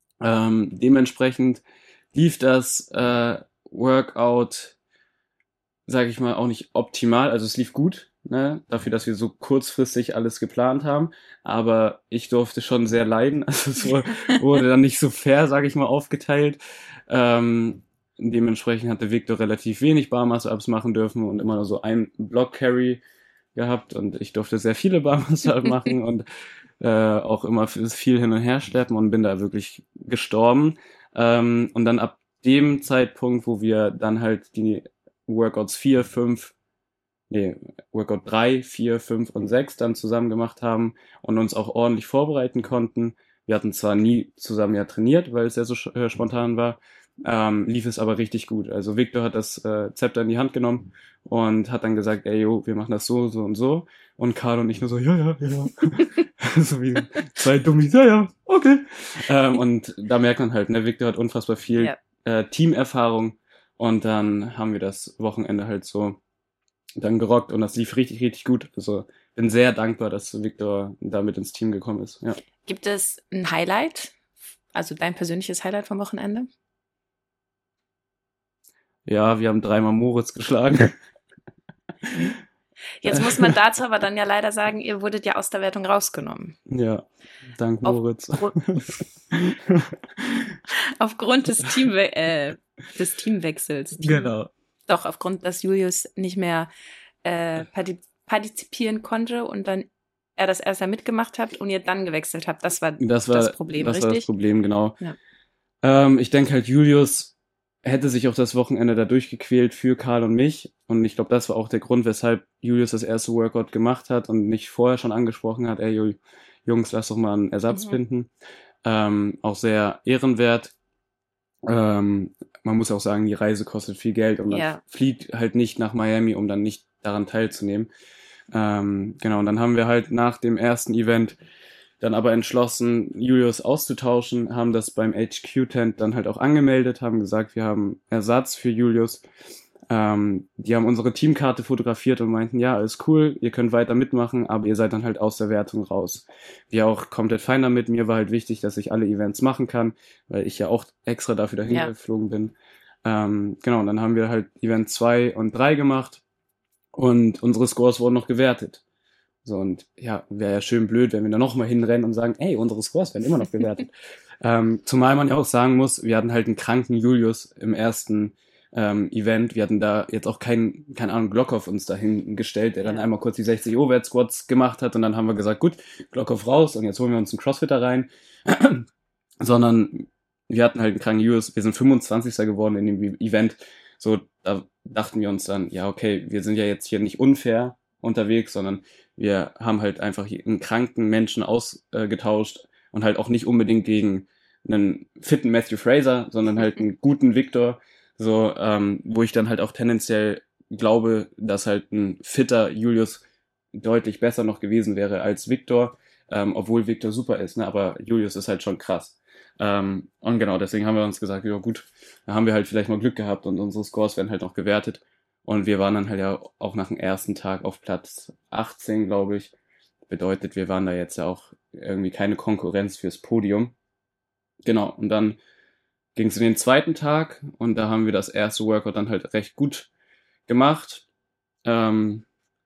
Ähm, dementsprechend lief das äh, Workout, sage ich mal, auch nicht optimal. Also es lief gut, ne? Dafür, dass wir so kurzfristig alles geplant haben. Aber ich durfte schon sehr leiden. Also es wurde, wurde dann nicht so fair, sage ich mal, aufgeteilt. Ähm, dementsprechend hatte Victor relativ wenig Bar-Muscle-Ups machen dürfen und immer nur so ein Block-Carry gehabt. Und ich durfte sehr viele Bar-Muscle-Ups machen und äh, auch immer viel hin und her schleppen und bin da wirklich gestorben. Ähm, und dann ab dem Zeitpunkt, wo wir dann halt die Workouts vier, fünf, nee, Workout drei, vier, fünf und sechs dann zusammen gemacht haben und uns auch ordentlich vorbereiten konnten. Wir hatten zwar nie zusammen ja trainiert, weil es ja so äh, spontan war, ähm, lief es aber richtig gut. Also Victor hat das äh, Zepter in die Hand genommen und hat dann gesagt, ey, yo, wir machen das so, so und so. Und Karl und ich nur so, ja, ja, ja. So wie zwei Dummies, ja, ja, okay. Ähm, und da merkt man halt, ne, Victor hat unfassbar viel Ja. äh, Teamerfahrung und dann haben wir das Wochenende halt so dann gerockt und das lief richtig, richtig gut. Also bin sehr dankbar, dass Victor da mit ins Team gekommen ist. Ja. Gibt es ein Highlight? Also dein persönliches Highlight vom Wochenende? Ja, wir haben dreimal Moritz geschlagen. Jetzt muss man dazu aber dann ja leider sagen, ihr wurdet ja aus der Wertung rausgenommen. Ja, dank Auf Moritz. Gru- Aufgrund des, Teamwe äh, des Teamwechsels. Team- Genau. Doch, aufgrund, dass Julius nicht mehr äh, parti- partizipieren konnte und dann er das erst mal mitgemacht hat und ihr dann gewechselt habt. Das war Das war das Problem, das, war das richtig? Problem, genau. Ja. Ähm, ich denke halt, Julius hätte sich auch das Wochenende da durchgequält für Karl und mich. Und ich glaube, das war auch der Grund, weshalb Julius das erste Workout gemacht hat und nicht vorher schon angesprochen hat, ey, Ju- Jungs, lass doch mal einen Ersatz Mhm. finden. Ähm, auch sehr ehrenwert. Ähm, man muss auch sagen, die Reise kostet viel Geld und man Ja. fliegt halt nicht nach Miami, um dann nicht daran teilzunehmen. Ähm, genau, und dann haben wir halt nach dem ersten Event dann aber entschlossen, Julius auszutauschen, haben das beim H Q-Tent dann halt auch angemeldet, haben gesagt, wir haben Ersatz für Julius. Ähm, die haben unsere Teamkarte fotografiert und meinten, ja, alles cool, ihr könnt weiter mitmachen, aber ihr seid dann halt aus der Wertung raus. Wir auch komplett fein damit. Mir war halt wichtig, dass ich alle Events machen kann, weil ich ja auch extra dafür dahin Ja. geflogen bin. Ähm, genau, und dann haben wir halt Event zwei und drei gemacht und unsere Scores wurden noch gewertet. So, und ja, wäre ja schön blöd, wenn wir da nochmal hinrennen und sagen, ey, unsere Scores werden immer noch gewertet. ähm, zumal man ja auch sagen muss, wir hatten halt einen kranken Julius im ersten ähm, Event. Wir hatten da jetzt auch keinen, keine Ahnung, Glockhoff uns dahin gestellt, der dann Ja. einmal kurz die sechzig O-Wert-Squats gemacht hat und dann haben wir gesagt, gut, Glockhoff raus und jetzt holen wir uns einen Crossfitter rein. Sondern wir hatten halt einen kranken Julius. Wir sind fünfundzwanzigster geworden in dem Event. So, da dachten wir uns dann, ja, okay, wir sind ja jetzt hier nicht unfair unterwegs, sondern wir haben halt einfach einen kranken Menschen ausgetauscht und halt auch nicht unbedingt gegen einen fitten Matthew Fraser, sondern halt einen guten Victor, so, ähm, wo ich dann halt auch tendenziell glaube, dass halt ein fitter Julius deutlich besser noch gewesen wäre als Victor, ähm, obwohl Victor super ist, ne, aber Julius ist halt schon krass. Ähm, und genau, deswegen haben wir uns gesagt, ja gut, da haben wir halt vielleicht mal Glück gehabt und unsere Scores werden halt noch gewertet. Und wir waren dann halt ja auch nach dem ersten Tag auf Platz achtzehn, glaube ich. Bedeutet, wir waren da jetzt ja auch irgendwie keine Konkurrenz fürs Podium. Genau, und dann ging es in den zweiten Tag und da haben wir das erste Workout dann halt recht gut gemacht. Ähm,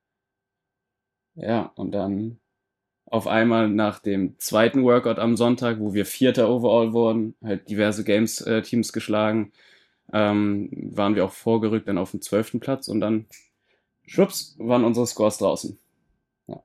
ja, und dann auf einmal nach dem zweiten Workout am Sonntag, wo wir Vierter overall wurden, halt diverse Games-Teams geschlagen, ähm, waren wir auch vorgerückt dann auf den zwölften Platz und dann, schwupps, waren unsere Scores draußen. Ja.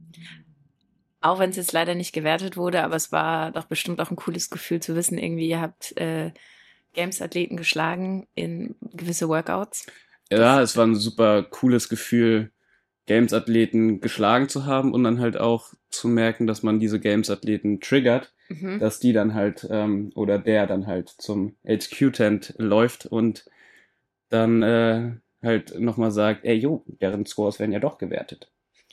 Auch wenn es jetzt leider nicht gewertet wurde, aber es war doch bestimmt auch ein cooles Gefühl zu wissen, irgendwie, ihr habt äh, Games-Athleten geschlagen in gewisse Workouts. Ja, es war ein super cooles Gefühl, Games-Athleten geschlagen zu haben und dann halt auch zu merken, dass man diese Games-Athleten triggert, Mhm. dass die dann halt, ähm, oder der dann halt zum H Q-Tent läuft und dann äh, halt nochmal sagt, ey, jo, deren Scores werden ja doch gewertet.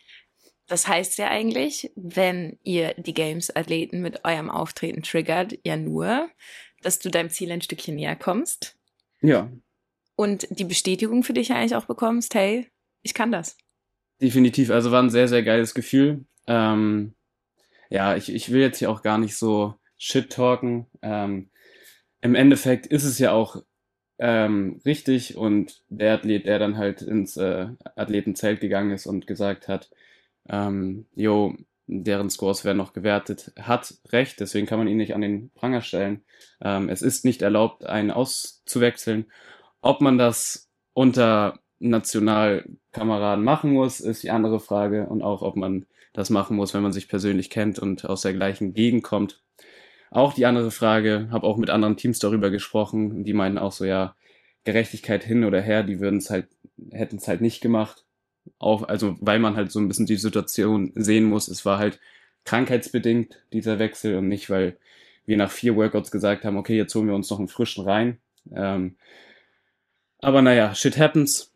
Das heißt ja eigentlich, wenn ihr die Games-Athleten mit eurem Auftreten triggert, ja nur, dass du deinem Ziel ein Stückchen näher kommst Ja, und die Bestätigung für dich ja eigentlich auch bekommst, hey, ich kann das. definitiv. Also war ein sehr, sehr geiles Gefühl. Ähm, ja, ich, ich will jetzt hier auch gar nicht so shit talken. Ähm, im Endeffekt ist es ja auch ähm, richtig und der Athlet, der dann halt ins äh, Athletenzelt gegangen ist und gesagt hat, ähm, jo, deren Scores werden noch gewertet, hat recht, deswegen kann man ihn nicht an den Pranger stellen. Ähm, es ist nicht erlaubt, einen auszuwechseln. Ob man das unter Nationalkameraden machen muss, ist die andere Frage und auch, ob man das machen muss, wenn man sich persönlich kennt und aus der gleichen Gegend kommt. Auch die andere Frage, habe auch mit anderen Teams darüber gesprochen, die meinen auch so, ja, Gerechtigkeit hin oder her, die würden es halt, hätten es halt nicht gemacht. Auch, also weil man halt so ein bisschen die Situation sehen muss, es war halt krankheitsbedingt, dieser Wechsel, und nicht, weil wir nach vier Workouts gesagt haben, okay, jetzt holen wir uns noch einen frischen rein. Ähm, aber naja, shit happens.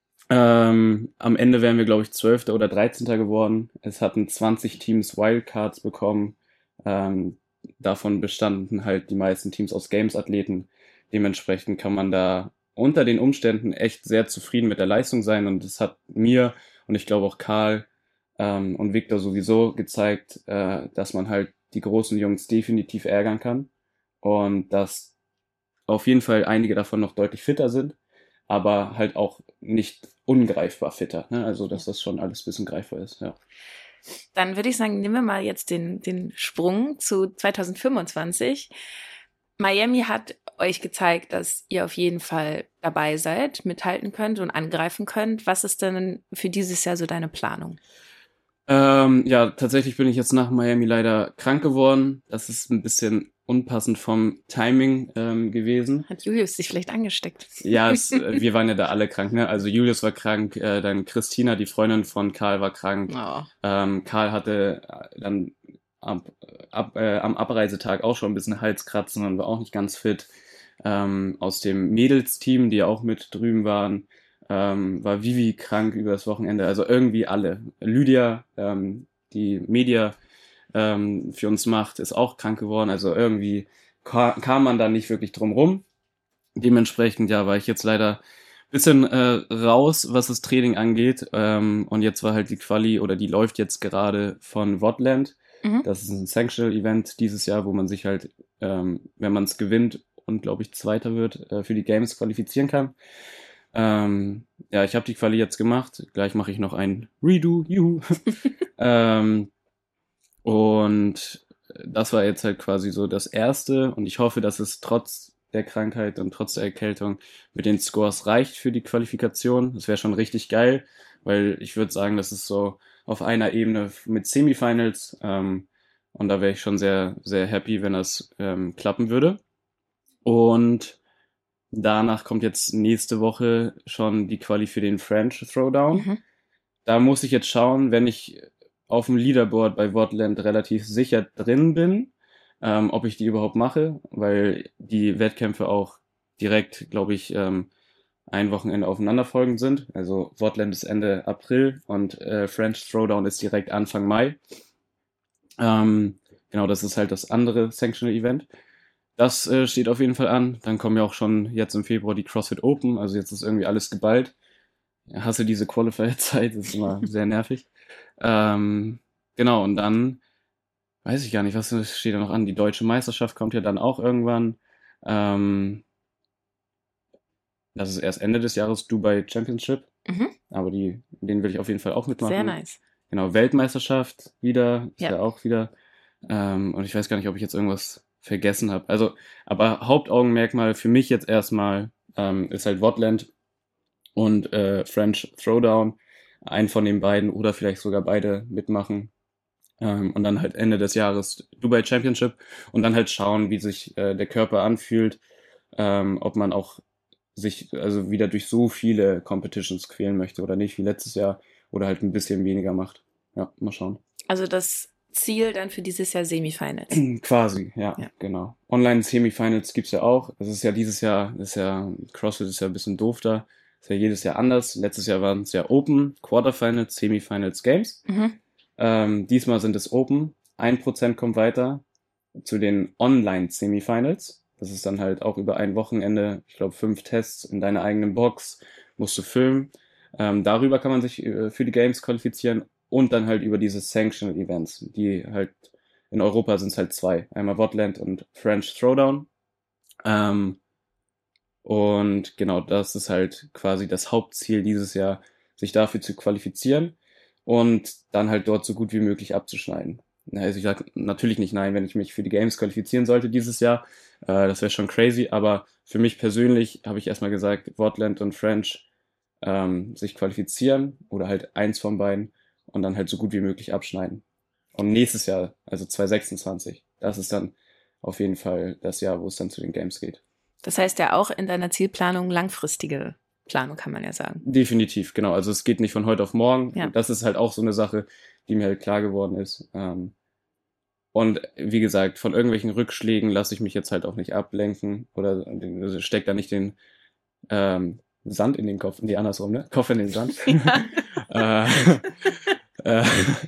Ähm, am Ende wären wir, glaube ich, Zwölfter oder Dreizehnter geworden. Es hatten zwanzig Teams Wildcards bekommen. Ähm, davon bestanden halt die meisten Teams aus Games-Athleten. Dementsprechend kann man da unter den Umständen echt sehr zufrieden mit der Leistung sein. Und es hat mir und ich glaube auch Karl ähm, und Victor sowieso gezeigt, äh, dass man halt die großen Jungs definitiv ärgern kann. Und dass auf jeden Fall einige davon noch deutlich fitter sind, aber halt auch nicht ungreifbar fitter. Ne? Also, dass das schon alles ein bisschen greifbar ist, ja. Dann würde ich sagen, nehmen wir mal jetzt den, den Sprung zu zwanzig fünfundzwanzig. Miami hat euch gezeigt, dass ihr auf jeden Fall dabei seid, mithalten könnt und angreifen könnt. Was ist denn für dieses Jahr so deine Planung? Ähm, ja, tatsächlich bin ich jetzt nach Miami leider krank geworden. Das ist ein bisschen unpassend vom Timing ähm, gewesen. Hat Julius sich vielleicht angesteckt? Ja, es, äh, wir waren ja da alle krank, ne? Also Julius war krank, äh, dann Christina, die Freundin von Karl, war krank. Oh. Ähm, Karl hatte äh, dann ab, ab, äh, am Abreisetag auch schon ein bisschen Halskratzen und war auch nicht ganz fit. Ähm, aus dem Mädels-Team, die auch mit drüben waren, ähm, war Vivi krank über das Wochenende. Also irgendwie alle. Lydia, ähm, die Media ähm, für uns macht, ist auch krank geworden. Also irgendwie ka- kam man da nicht wirklich drum rum. Dementsprechend, ja, war ich jetzt leider bisschen äh, raus, was das Training angeht. Ähm, und jetzt war halt die Quali oder die läuft jetzt gerade von Wotland. Mhm. Das ist ein Sanctional-Event dieses Jahr, wo man sich halt, ähm, wenn man es gewinnt und glaube ich Zweiter wird, äh, für die Games qualifizieren kann. Ähm, ja, ich habe die Quali jetzt gemacht. Gleich mache ich noch ein Redo. Juhu. ähm, und das war jetzt halt quasi so das Erste. Und ich hoffe, dass es trotz der Krankheit und trotz der Erkältung mit den Scores reicht für die Qualifikation. Das wäre schon richtig geil, weil ich würde sagen, das ist so auf einer Ebene mit Semifinals. Ähm, und da wäre ich schon sehr, sehr happy, wenn das ähm, klappen würde. Und danach kommt jetzt nächste Woche schon die Quali für den French Throwdown. Mhm. Da muss ich jetzt schauen, wenn ich auf dem Leaderboard bei Wotland relativ sicher drin bin, ähm, ob ich die überhaupt mache, weil die Wettkämpfe auch direkt, glaube ich, ähm, ein Wochenende aufeinanderfolgend sind. Also Wotland ist Ende April und äh, French Throwdown ist direkt Anfang Mai. Ähm, genau, das ist halt das andere Sanctional Event. Das äh, steht auf jeden Fall an. Dann kommen ja auch schon jetzt im Februar die CrossFit Open. Also jetzt ist irgendwie alles geballt. Ich hasse diese Qualifier-Zeit, das ist immer sehr nervig. Ähm, genau, und dann weiß ich gar nicht, was steht da noch an. Die Deutsche Meisterschaft kommt ja dann auch irgendwann. Ähm, das ist erst Ende des Jahres, Dubai Championship. Mhm. Aber die, den will ich auf jeden Fall auch mitmachen. Sehr nice. Genau, Weltmeisterschaft wieder, ist Ja. ja auch wieder. Ähm, und ich weiß gar nicht, ob ich jetzt irgendwas vergessen habe. Also, aber Hauptaugenmerkmal für mich jetzt erstmal ähm, ist halt Wotland und äh, French Throwdown. Einen von den beiden oder vielleicht sogar beide mitmachen. Ähm, und dann halt Ende des Jahres Dubai Championship und dann halt schauen, wie sich äh, der Körper anfühlt, ähm, ob man auch sich also wieder durch so viele Competitions quälen möchte oder nicht, wie letztes Jahr, oder halt ein bisschen weniger macht. Ja, mal schauen. Also das Ziel dann für dieses Jahr Semifinals. Quasi, ja, Ja. genau. Online-Semifinals gibt's ja auch. Es ist ja dieses Jahr, ist ja, CrossFit ist ja ein bisschen doof da. Ist ja jedes Jahr anders. Letztes Jahr waren es ja Open, Quarterfinals, Semifinals, Games. Mhm. Ähm, diesmal sind es Open. Ein Prozent kommt weiter zu den Online-Semifinals. Das ist dann halt auch über ein Wochenende, ich glaube fünf Tests in deiner eigenen Box, musst du filmen. Ähm, darüber kann man sich äh, für die Games qualifizieren und dann halt über diese Sanctional Events, die halt in Europa sind es halt zwei. Einmal Wotland und French Throwdown. Ähm, und genau, das ist halt quasi das Hauptziel dieses Jahr, sich dafür zu qualifizieren und dann halt dort so gut wie möglich abzuschneiden. Also ich sage natürlich nicht nein, wenn ich mich für die Games qualifizieren sollte dieses Jahr. Äh, das wäre schon crazy, aber für mich persönlich habe ich erstmal gesagt, Wotland und French ähm, sich qualifizieren oder halt eins von beiden und dann halt so gut wie möglich abschneiden. Und nächstes Jahr, also zwanzig sechsundzwanzig, das ist dann auf jeden Fall das Jahr, wo es dann zu den Games geht. Das heißt ja auch in deiner Zielplanung langfristige Planung, kann man ja sagen. Definitiv, genau. Also es geht nicht von heute auf morgen. Ja. Das ist halt auch so eine Sache, die mir halt klar geworden ist. Ähm, und wie gesagt, von irgendwelchen Rückschlägen lasse ich mich jetzt halt auch nicht ablenken oder also steck da nicht den ähm, Sand in den Kopf, nee, andersrum, ne? Kopf in den Sand. Ja. äh, äh,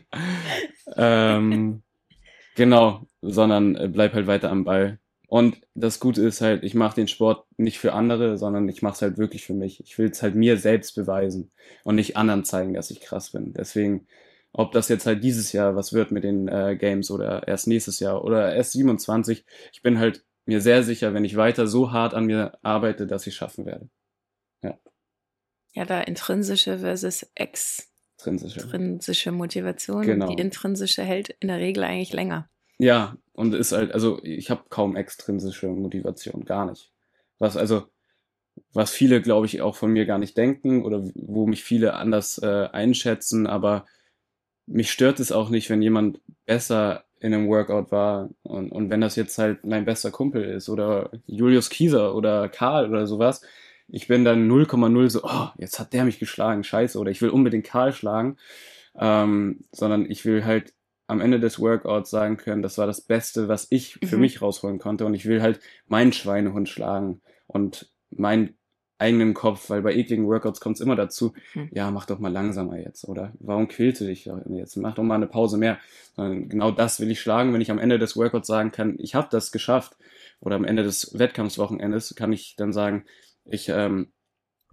ähm, genau, sondern äh, bleib halt weiter am Ball. Und das Gute ist halt, ich mache den Sport nicht für andere, sondern ich mache es halt wirklich für mich. Ich will es halt mir selbst beweisen und nicht anderen zeigen, dass ich krass bin. Deswegen, ob das jetzt halt dieses Jahr was wird mit den äh, Games oder erst nächstes Jahr oder erst siebenundzwanzig, ich bin halt mir sehr sicher, wenn ich weiter so hart an mir arbeite, dass ich schaffen werde. Ja, Ja, da intrinsische versus extrinsische intrinsische. Motivation. Genau. Und die intrinsische hält in der Regel eigentlich länger. Ja, und ist halt, also ich habe kaum extrinsische Motivation, gar nicht. Was also, was viele, glaube ich, auch von mir gar nicht denken oder wo mich viele anders äh, einschätzen, aber mich stört es auch nicht, wenn jemand besser in einem Workout war und, und wenn das jetzt halt mein bester Kumpel ist oder Julius Kieser oder Karl oder sowas, ich bin dann null Komma null so, oh, jetzt hat der mich geschlagen, scheiße, oder ich will unbedingt Karl schlagen, ähm, sondern ich will halt am Ende des Workouts sagen können, das war das Beste, was ich für Mhm. mich rausholen konnte und ich will halt meinen Schweinehund schlagen und meinen eigenen Kopf, weil bei ekligen Workouts kommt es immer dazu, Mhm. ja, mach doch mal langsamer jetzt oder warum quälst du dich doch jetzt, mach doch mal eine Pause mehr. Sondern genau das will ich schlagen, wenn ich am Ende des Workouts sagen kann, ich habe das geschafft oder am Ende des Wettkampfswochenendes kann ich dann sagen, ich ähm,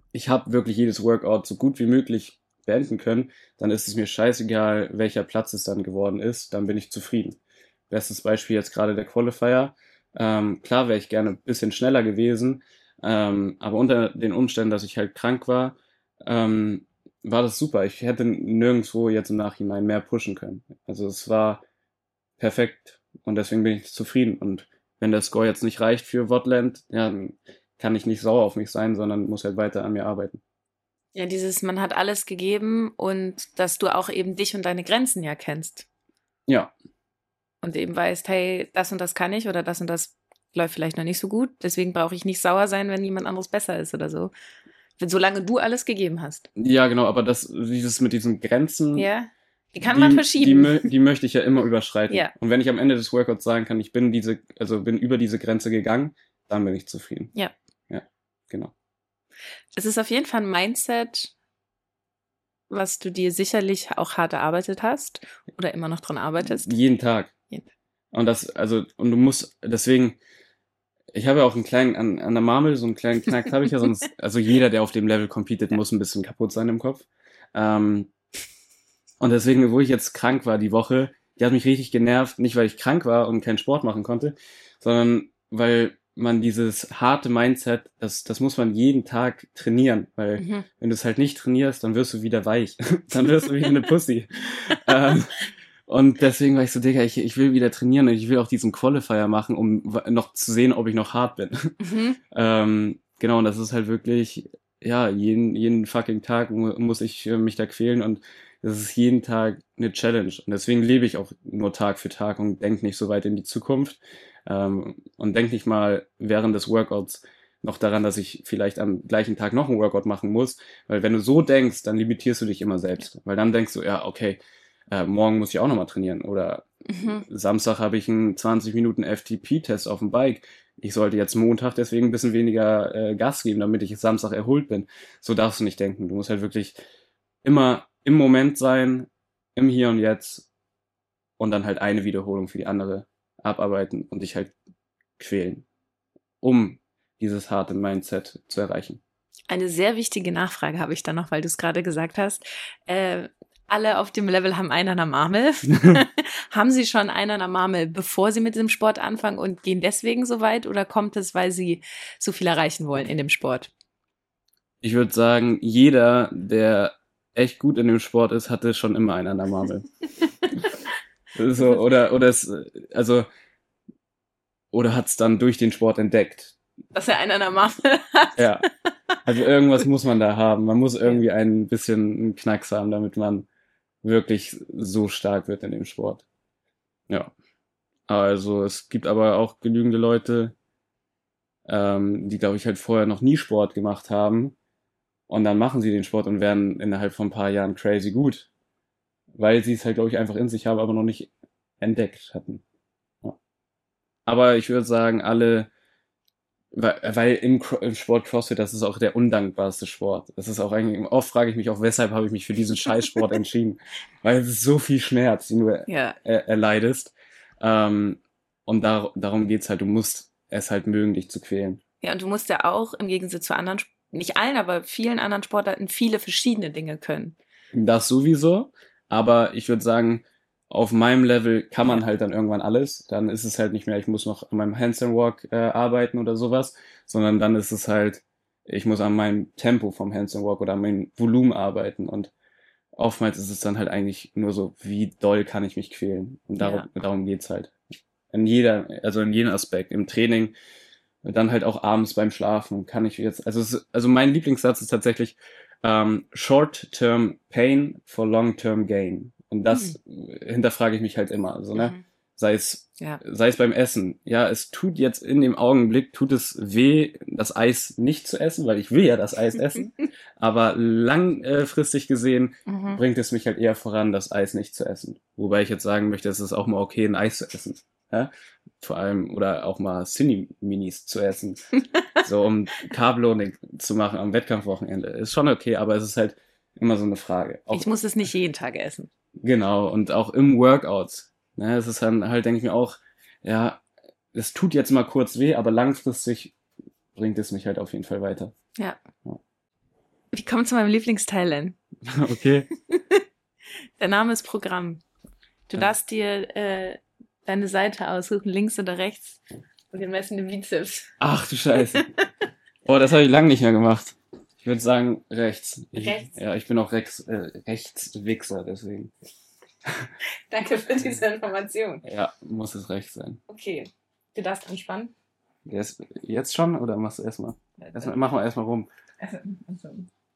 ich habe wirklich jedes Workout so gut wie möglich beenden können, dann ist es mir scheißegal, welcher Platz es dann geworden ist, dann bin ich zufrieden. Bestes Beispiel jetzt gerade der Qualifier. Ähm, klar wäre ich gerne ein bisschen schneller gewesen, ähm, aber unter den Umständen, dass ich halt krank war, ähm, war das super. Ich hätte nirgendwo jetzt im Nachhinein mehr pushen können. Also es war perfekt und deswegen bin ich zufrieden. Und wenn der Score jetzt nicht reicht für Wattland, ja, dann kann ich nicht sauer auf mich sein, sondern muss halt weiter an mir arbeiten. Ja, dieses, man hat alles gegeben und dass du auch eben dich und deine Grenzen ja kennst. Ja. Und eben weißt, hey, das und das kann ich oder das und das läuft vielleicht noch nicht so gut. Deswegen brauche ich nicht sauer sein, wenn jemand anderes besser ist oder so. Solange du alles gegeben hast. Ja, genau, aber das, dieses mit diesen Grenzen, Ja, die kann die, man verschieben. Die, mö- die möchte ich ja immer überschreiten. Ja. Und wenn ich am Ende des Workouts sagen kann, ich bin diese, also bin über diese Grenze gegangen, dann bin ich zufrieden. Ja. Ja, genau. Es ist auf jeden Fall ein Mindset, was du dir sicherlich auch hart erarbeitet hast oder immer noch dran arbeitest. Jeden Tag. Jeden Tag. Und das, also, und du musst, deswegen, ich habe ja auch einen kleinen, an, an der Marmel, so einen kleinen Knack habe ich ja, sonst, also jeder, der auf dem Level competet, muss ein bisschen kaputt sein im Kopf. Ähm, und deswegen, wo ich jetzt krank war die Woche, die hat mich richtig genervt, nicht weil ich krank war und keinen Sport machen konnte, sondern weil man dieses harte Mindset, das, das muss man jeden Tag trainieren, weil Mhm. wenn du es halt nicht trainierst, dann wirst du wieder weich. Dann wirst du wieder eine Pussy. ähm, und deswegen war ich so, Digga, ich, ich will wieder trainieren und ich will auch diesen Qualifier machen, um w- noch zu sehen, ob ich noch hart bin. Mhm. ähm, genau, und das ist halt wirklich, ja, jeden, jeden fucking Tag mu muss ich äh, mich da quälen und das ist jeden Tag eine Challenge. Und deswegen lebe ich auch nur Tag für Tag und denke nicht so weit in die Zukunft. Ähm, und denke nicht mal während des Workouts noch daran, dass ich vielleicht am gleichen Tag noch einen Workout machen muss. Weil wenn du so denkst, dann limitierst du dich immer selbst. Weil dann denkst du, ja, okay, äh, morgen muss ich auch nochmal trainieren. Oder Mhm. Samstag habe ich einen zwanzig Minuten F T P-Test auf dem Bike. Ich sollte jetzt Montag deswegen ein bisschen weniger äh, Gas geben, damit ich Samstag erholt bin. So darfst du nicht denken. Du musst halt wirklich immer im Moment sein, im Hier und Jetzt und dann halt eine Wiederholung für die andere abarbeiten und dich halt quälen, um dieses harte Mindset zu erreichen. Eine sehr wichtige Nachfrage habe ich da noch, weil du es gerade gesagt hast. Äh, alle auf dem Level haben einen an der Marmel. Haben sie schon einen an der Marmel, bevor sie mit dem Sport anfangen und gehen deswegen so weit? Oder kommt es, weil sie so viel erreichen wollen in dem Sport? Ich würde sagen, jeder, der echt gut in dem Sport ist, hatte schon immer einen an der Marmel. So, oder, oder es, also, oder hat es dann durch den Sport entdeckt. Dass er einen an der Marmel hat. Ja. Also irgendwas muss man da haben. Man muss irgendwie ein bisschen einen Knacks haben, damit man wirklich so stark wird in dem Sport. Ja. Also es gibt aber auch genügende Leute, ähm, die, glaube ich, halt vorher noch nie Sport gemacht haben. Und dann machen sie den Sport und werden innerhalb von ein paar Jahren crazy gut. Weil sie es halt, glaube ich, einfach in sich haben, aber noch nicht entdeckt hatten. Ja. Aber ich würde sagen, alle, weil, weil im, Cro- im Sport CrossFit, das ist auch der undankbarste Sport. Das ist auch eigentlich, oft frage ich mich auch, weshalb habe ich mich für diesen Scheißsport entschieden. Weil es ist so viel Schmerz, den du Ja. er, erleidest. Ähm, und dar darum geht's halt, du musst es halt mögen, dich zu quälen. Ja, und du musst ja auch im Gegensatz zu anderen, Sp- nicht allen, aber vielen anderen Sportarten viele verschiedene Dinge können. Das sowieso, aber ich würde sagen, auf meinem Level kann man Ja. halt dann irgendwann alles. Dann ist es halt nicht mehr, ich muss noch an meinem Handstand Walk äh, arbeiten oder sowas, sondern dann ist es halt, ich muss an meinem Tempo vom Handstand Walk oder an meinem Volumen arbeiten. Und oftmals ist es dann halt eigentlich nur so, wie doll kann ich mich quälen? Und darum, Ja. darum geht's halt. In jeder, also in jedem Aspekt, im Training, dann halt auch abends beim Schlafen kann ich jetzt, also es, also mein Lieblingssatz ist tatsächlich ähm, Short-Term Pain for Long-Term Gain. Und das hinterfrage ich mich halt immer. Also, ne? Mhm. Sei es, Ja. sei es beim Essen. Ja, es tut jetzt in dem Augenblick, tut es weh, das Eis nicht zu essen, weil ich will ja das Eis essen. Aber langfristig gesehen Mhm. bringt es mich halt eher voran, das Eis nicht zu essen. Wobei ich jetzt sagen möchte, es ist auch mal okay, ein Eis zu essen. Ja? Vor allem, oder auch mal Cine-Minis zu essen. So, um Carb-Loading zu machen am Wettkampfwochenende. Ist schon okay, aber es ist halt immer so eine Frage. Auch, Ich muss es nicht jeden Tag essen. genau, und auch im Workout. Ne, es ist dann halt, denke ich mir auch, ja, es tut jetzt mal kurz weh, aber langfristig bringt es mich halt auf jeden Fall weiter. Ja. Ja. Wir kommen zu meinem Lieblingsteil, Len. Okay. Der Name ist Programm. Du Ja. darfst dir äh, deine Seite aussuchen, links oder rechts. Und wir messen den Bizeps. Ach du Scheiße. Oh, das habe ich lange nicht mehr gemacht. Ich würde sagen rechts. Ich, Rechts? Ja, ich bin auch Rex, äh, Rechtswichser, deswegen. Danke für diese Information. Ja, muss es rechts sein. Okay. Du darfst anspannen. Der ist jetzt schon oder machst du erstmal? Erstmal mach mal erstmal rum. Also, also.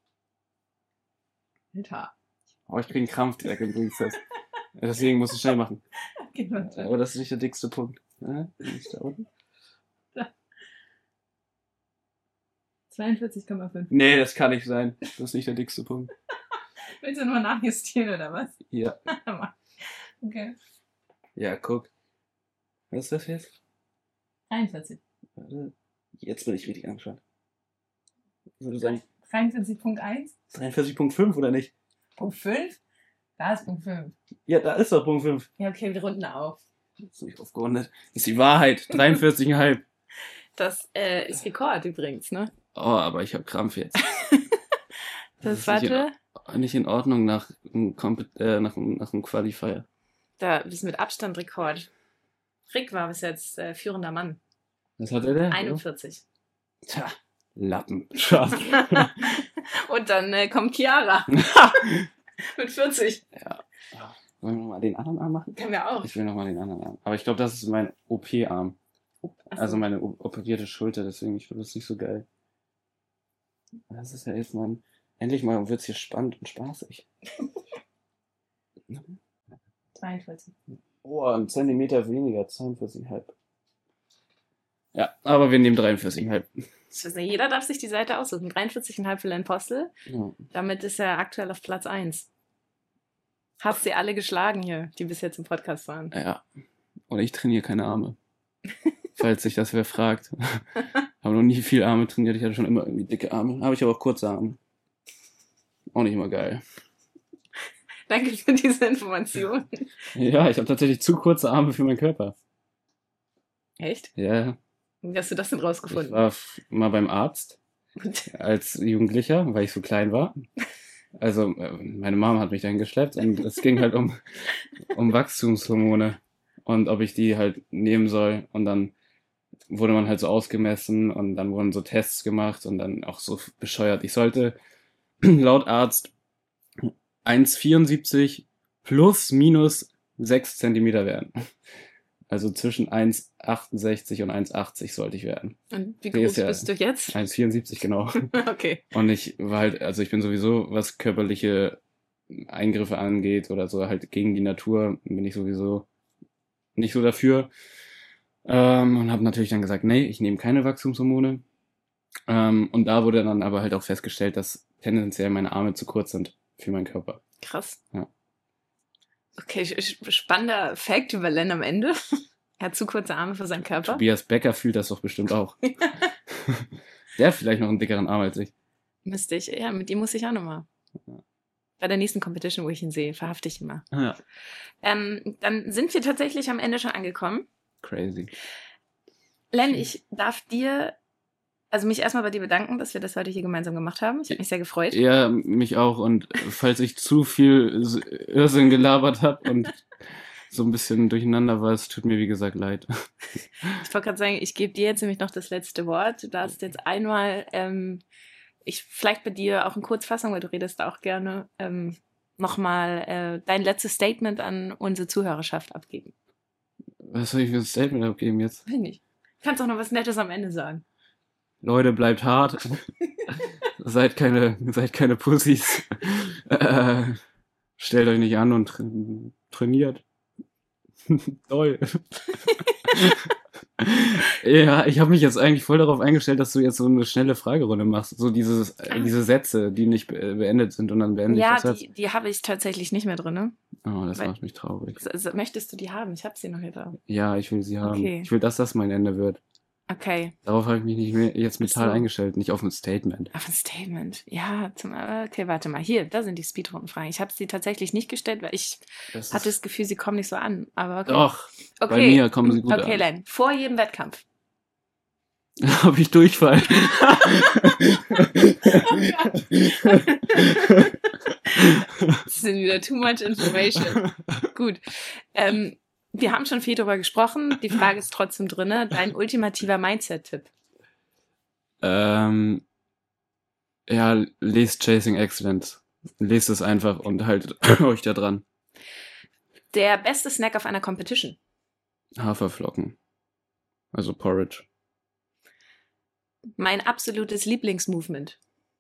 Alter. Oh, ich krieg einen Krampf direkt im Bizeps. Deswegen musst du schnell machen. Genau. Aber das ist nicht der dickste Punkt. Ja, nicht da unten. zweiundvierzig Komma fünf. Nee, das kann nicht sein. Das ist nicht der dickste Punkt. Willst du nochmal nachjustieren oder was? Ja. Okay. Ja, guck. Was ist das jetzt? dreiundvierzig. Warte. Jetzt bin ich richtig angeschaut. Ich würde sagen dreiundvierzig Punkt eins. dreiundvierzig Punkt fünf oder nicht? Punkt fünf? Da ist Punkt fünf. Ja, da ist doch Punkt fünf. Ja, okay, wir runden auf. Das ist nicht aufgerundet. Das ist die Wahrheit. dreiundvierzig Komma fünf. Das äh, ist Rekord übrigens, ne? Oh, aber ich habe Krampf jetzt. Das, ist warte. Nicht in, nicht in Ordnung nach einem, Compet äh, nach, einem- nach einem Qualifier. Da ist mit Abstand Rekord. Rick war bis jetzt äh, führender Mann. Was hat er denn? einundvierzig. Tja, Lappen. Schatz. Und dann äh, kommt Chiara. Mit vierzig. Wollen wir nochmal den anderen Arm machen? Können wir auch. Ich will nochmal den anderen Arm. Aber ich glaube, das ist mein O P-Arm. Achso. Also meine o- operierte Schulter, deswegen ich finde das nicht so geil. Das ist ja jetzt mal, endlich mal wird's hier spannend und spaßig. zweiundvierzig. Oh, ein Zentimeter weniger, zweiundvierzig Komma fünf. Ja, aber wir nehmen dreiundvierzig Komma fünf. Das wissen wir, jeder darf sich die Seite aussuchen. dreiundvierzig Komma fünf für Len Postel. Ja. Damit ist er aktuell auf Platz eins. Hast sie alle geschlagen hier, die bis jetzt im Podcast waren. ja. Und ich trainiere keine Arme. Falls sich das wer fragt. Habe noch nie viel Arme trainiert. Ich hatte schon immer irgendwie dicke Arme. Habe ich aber auch kurze Arme. Auch nicht immer geil. Danke für diese Information. Ja, ich habe tatsächlich zu kurze Arme für meinen Körper. Echt? Ja, Wie hast du das denn ich rausgefunden? war f- mal beim Arzt als Jugendlicher, weil ich so klein war. Also äh, meine Mama hat mich dahin geschleppt und es ging halt um, um Wachstumshormone und ob ich die halt nehmen soll. Und dann wurde man halt so ausgemessen und dann wurden so Tests gemacht und dann auch so bescheuert. Ich sollte laut Arzt eins Komma vierundsiebzig plus minus sechs Zentimeter werden. Also zwischen eins Komma achtundsechzig und eins Komma achtzig sollte ich werden. Und wie Die groß ist ja- bist du jetzt? eins Komma vierundsiebzig, genau. Okay. Und ich war halt, also ich bin sowieso, was körperliche Eingriffe angeht oder so, halt gegen die Natur, bin ich sowieso nicht so dafür. Ähm, und habe natürlich dann gesagt, nee, ich nehme keine Wachstumshormone. Ähm, und da wurde dann aber halt auch festgestellt, dass tendenziell meine Arme zu kurz sind für meinen Körper. Krass. Ja. Okay, sch- sch- spannender Fact über Len am Ende. Er hat zu kurze Arme für seinen Körper. Tobias Becker fühlt das doch bestimmt auch. Der hat vielleicht noch einen dickeren Arm als ich. Müsste ich, ja, mit ihm muss ich auch nochmal. Bei der nächsten Competition, wo ich ihn sehe, verhafte ich ihn mal. Ja. Ähm, dann sind wir tatsächlich am Ende schon angekommen. Crazy. Len, ich darf dir, also mich erstmal bei dir bedanken, dass wir das heute hier gemeinsam gemacht haben. Ich habe mich sehr gefreut. Ja, mich auch. Und falls ich zu viel S- Irrsinn gelabert habe und so ein bisschen durcheinander war, es tut mir wie gesagt leid. Ich wollte gerade sagen, ich gebe dir jetzt nämlich noch das letzte Wort. Du darfst jetzt einmal, ähm, ich vielleicht bei dir auch in Kurzfassung, weil du redest da auch gerne, ähm, nochmal äh, dein letztes Statement an unsere Zuhörerschaft abgeben. Was soll ich für ein Statement abgeben jetzt? Will nicht. Du kannst auch noch was Nettes am Ende sagen. Leute, bleibt hart. seid keine, seid keine Pussys. äh, stellt euch nicht an und tra trainiert. Toll. Ja, ich habe mich jetzt eigentlich voll darauf eingestellt, dass du jetzt so eine schnelle Fragerunde machst. So dieses, äh, diese Sätze, die nicht be beendet sind und dann beende ich Ja, das Satz. die, die habe ich tatsächlich nicht mehr drin. Ne? Oh, das weil- macht mich traurig. S- s- Möchtest du die haben? Ich habe sie noch hier da. Ja, ich will sie haben. Okay. Ich will, dass das mein Ende wird. Okay. Darauf habe ich mich nicht mehr jetzt mental so. eingestellt, nicht auf ein Statement. Auf ein Statement. Ja, zum, okay, warte mal. Hier, da sind die Speedrundenfragen. Ich habe sie tatsächlich nicht gestellt, weil ich Das hatte ist, das Gefühl, sie kommen nicht so an. Aber okay. doch, okay. bei mir kommen sie gut Okay, an. Len, vor jedem Wettkampf Habe ich Durchfall. Das sind wieder too much information. Gut. Ähm, wir haben schon viel darüber gesprochen. Die Frage ist trotzdem drinne. Dein ultimativer Mindset-Tipp. Ähm, ja, lest Chasing Excellence. Lest es einfach und haltet euch da dran. Der beste Snack auf einer Competition. Haferflocken. Also Porridge. Mein absolutes Lieblingsmovement.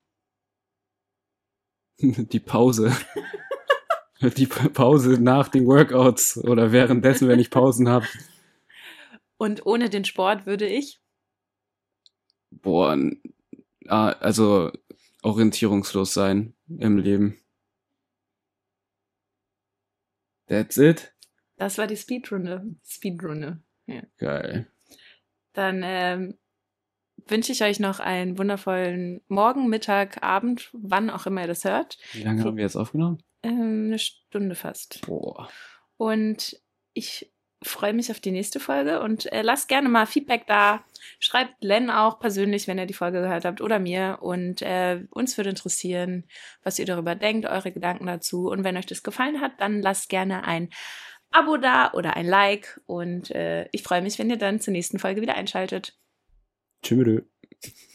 Die Pause. Die Pause nach den Workouts oder währenddessen, wenn ich Pausen habe. Und ohne den Sport würde ich? Boah, also orientierungslos sein im Leben. That's it. Das war die Speedrunde. Speedrunde. Ja. Geil. Dann ähm, wünsche ich euch noch einen wundervollen Morgen, Mittag, Abend, wann auch immer ihr das hört. Wie lange haben wir jetzt aufgenommen? Ähm, eine Stunde fast. Boah. Und ich freue mich auf die nächste Folge und äh, lasst gerne mal Feedback da. Schreibt Len auch persönlich, wenn ihr die Folge gehört habt, oder mir. Und äh, uns würde interessieren, was ihr darüber denkt, eure Gedanken dazu. Und wenn euch das gefallen hat, dann lasst gerne ein Abo da oder ein Like. Und äh, ich freue mich, wenn ihr dann zur nächsten Folge wieder einschaltet. Tschüss.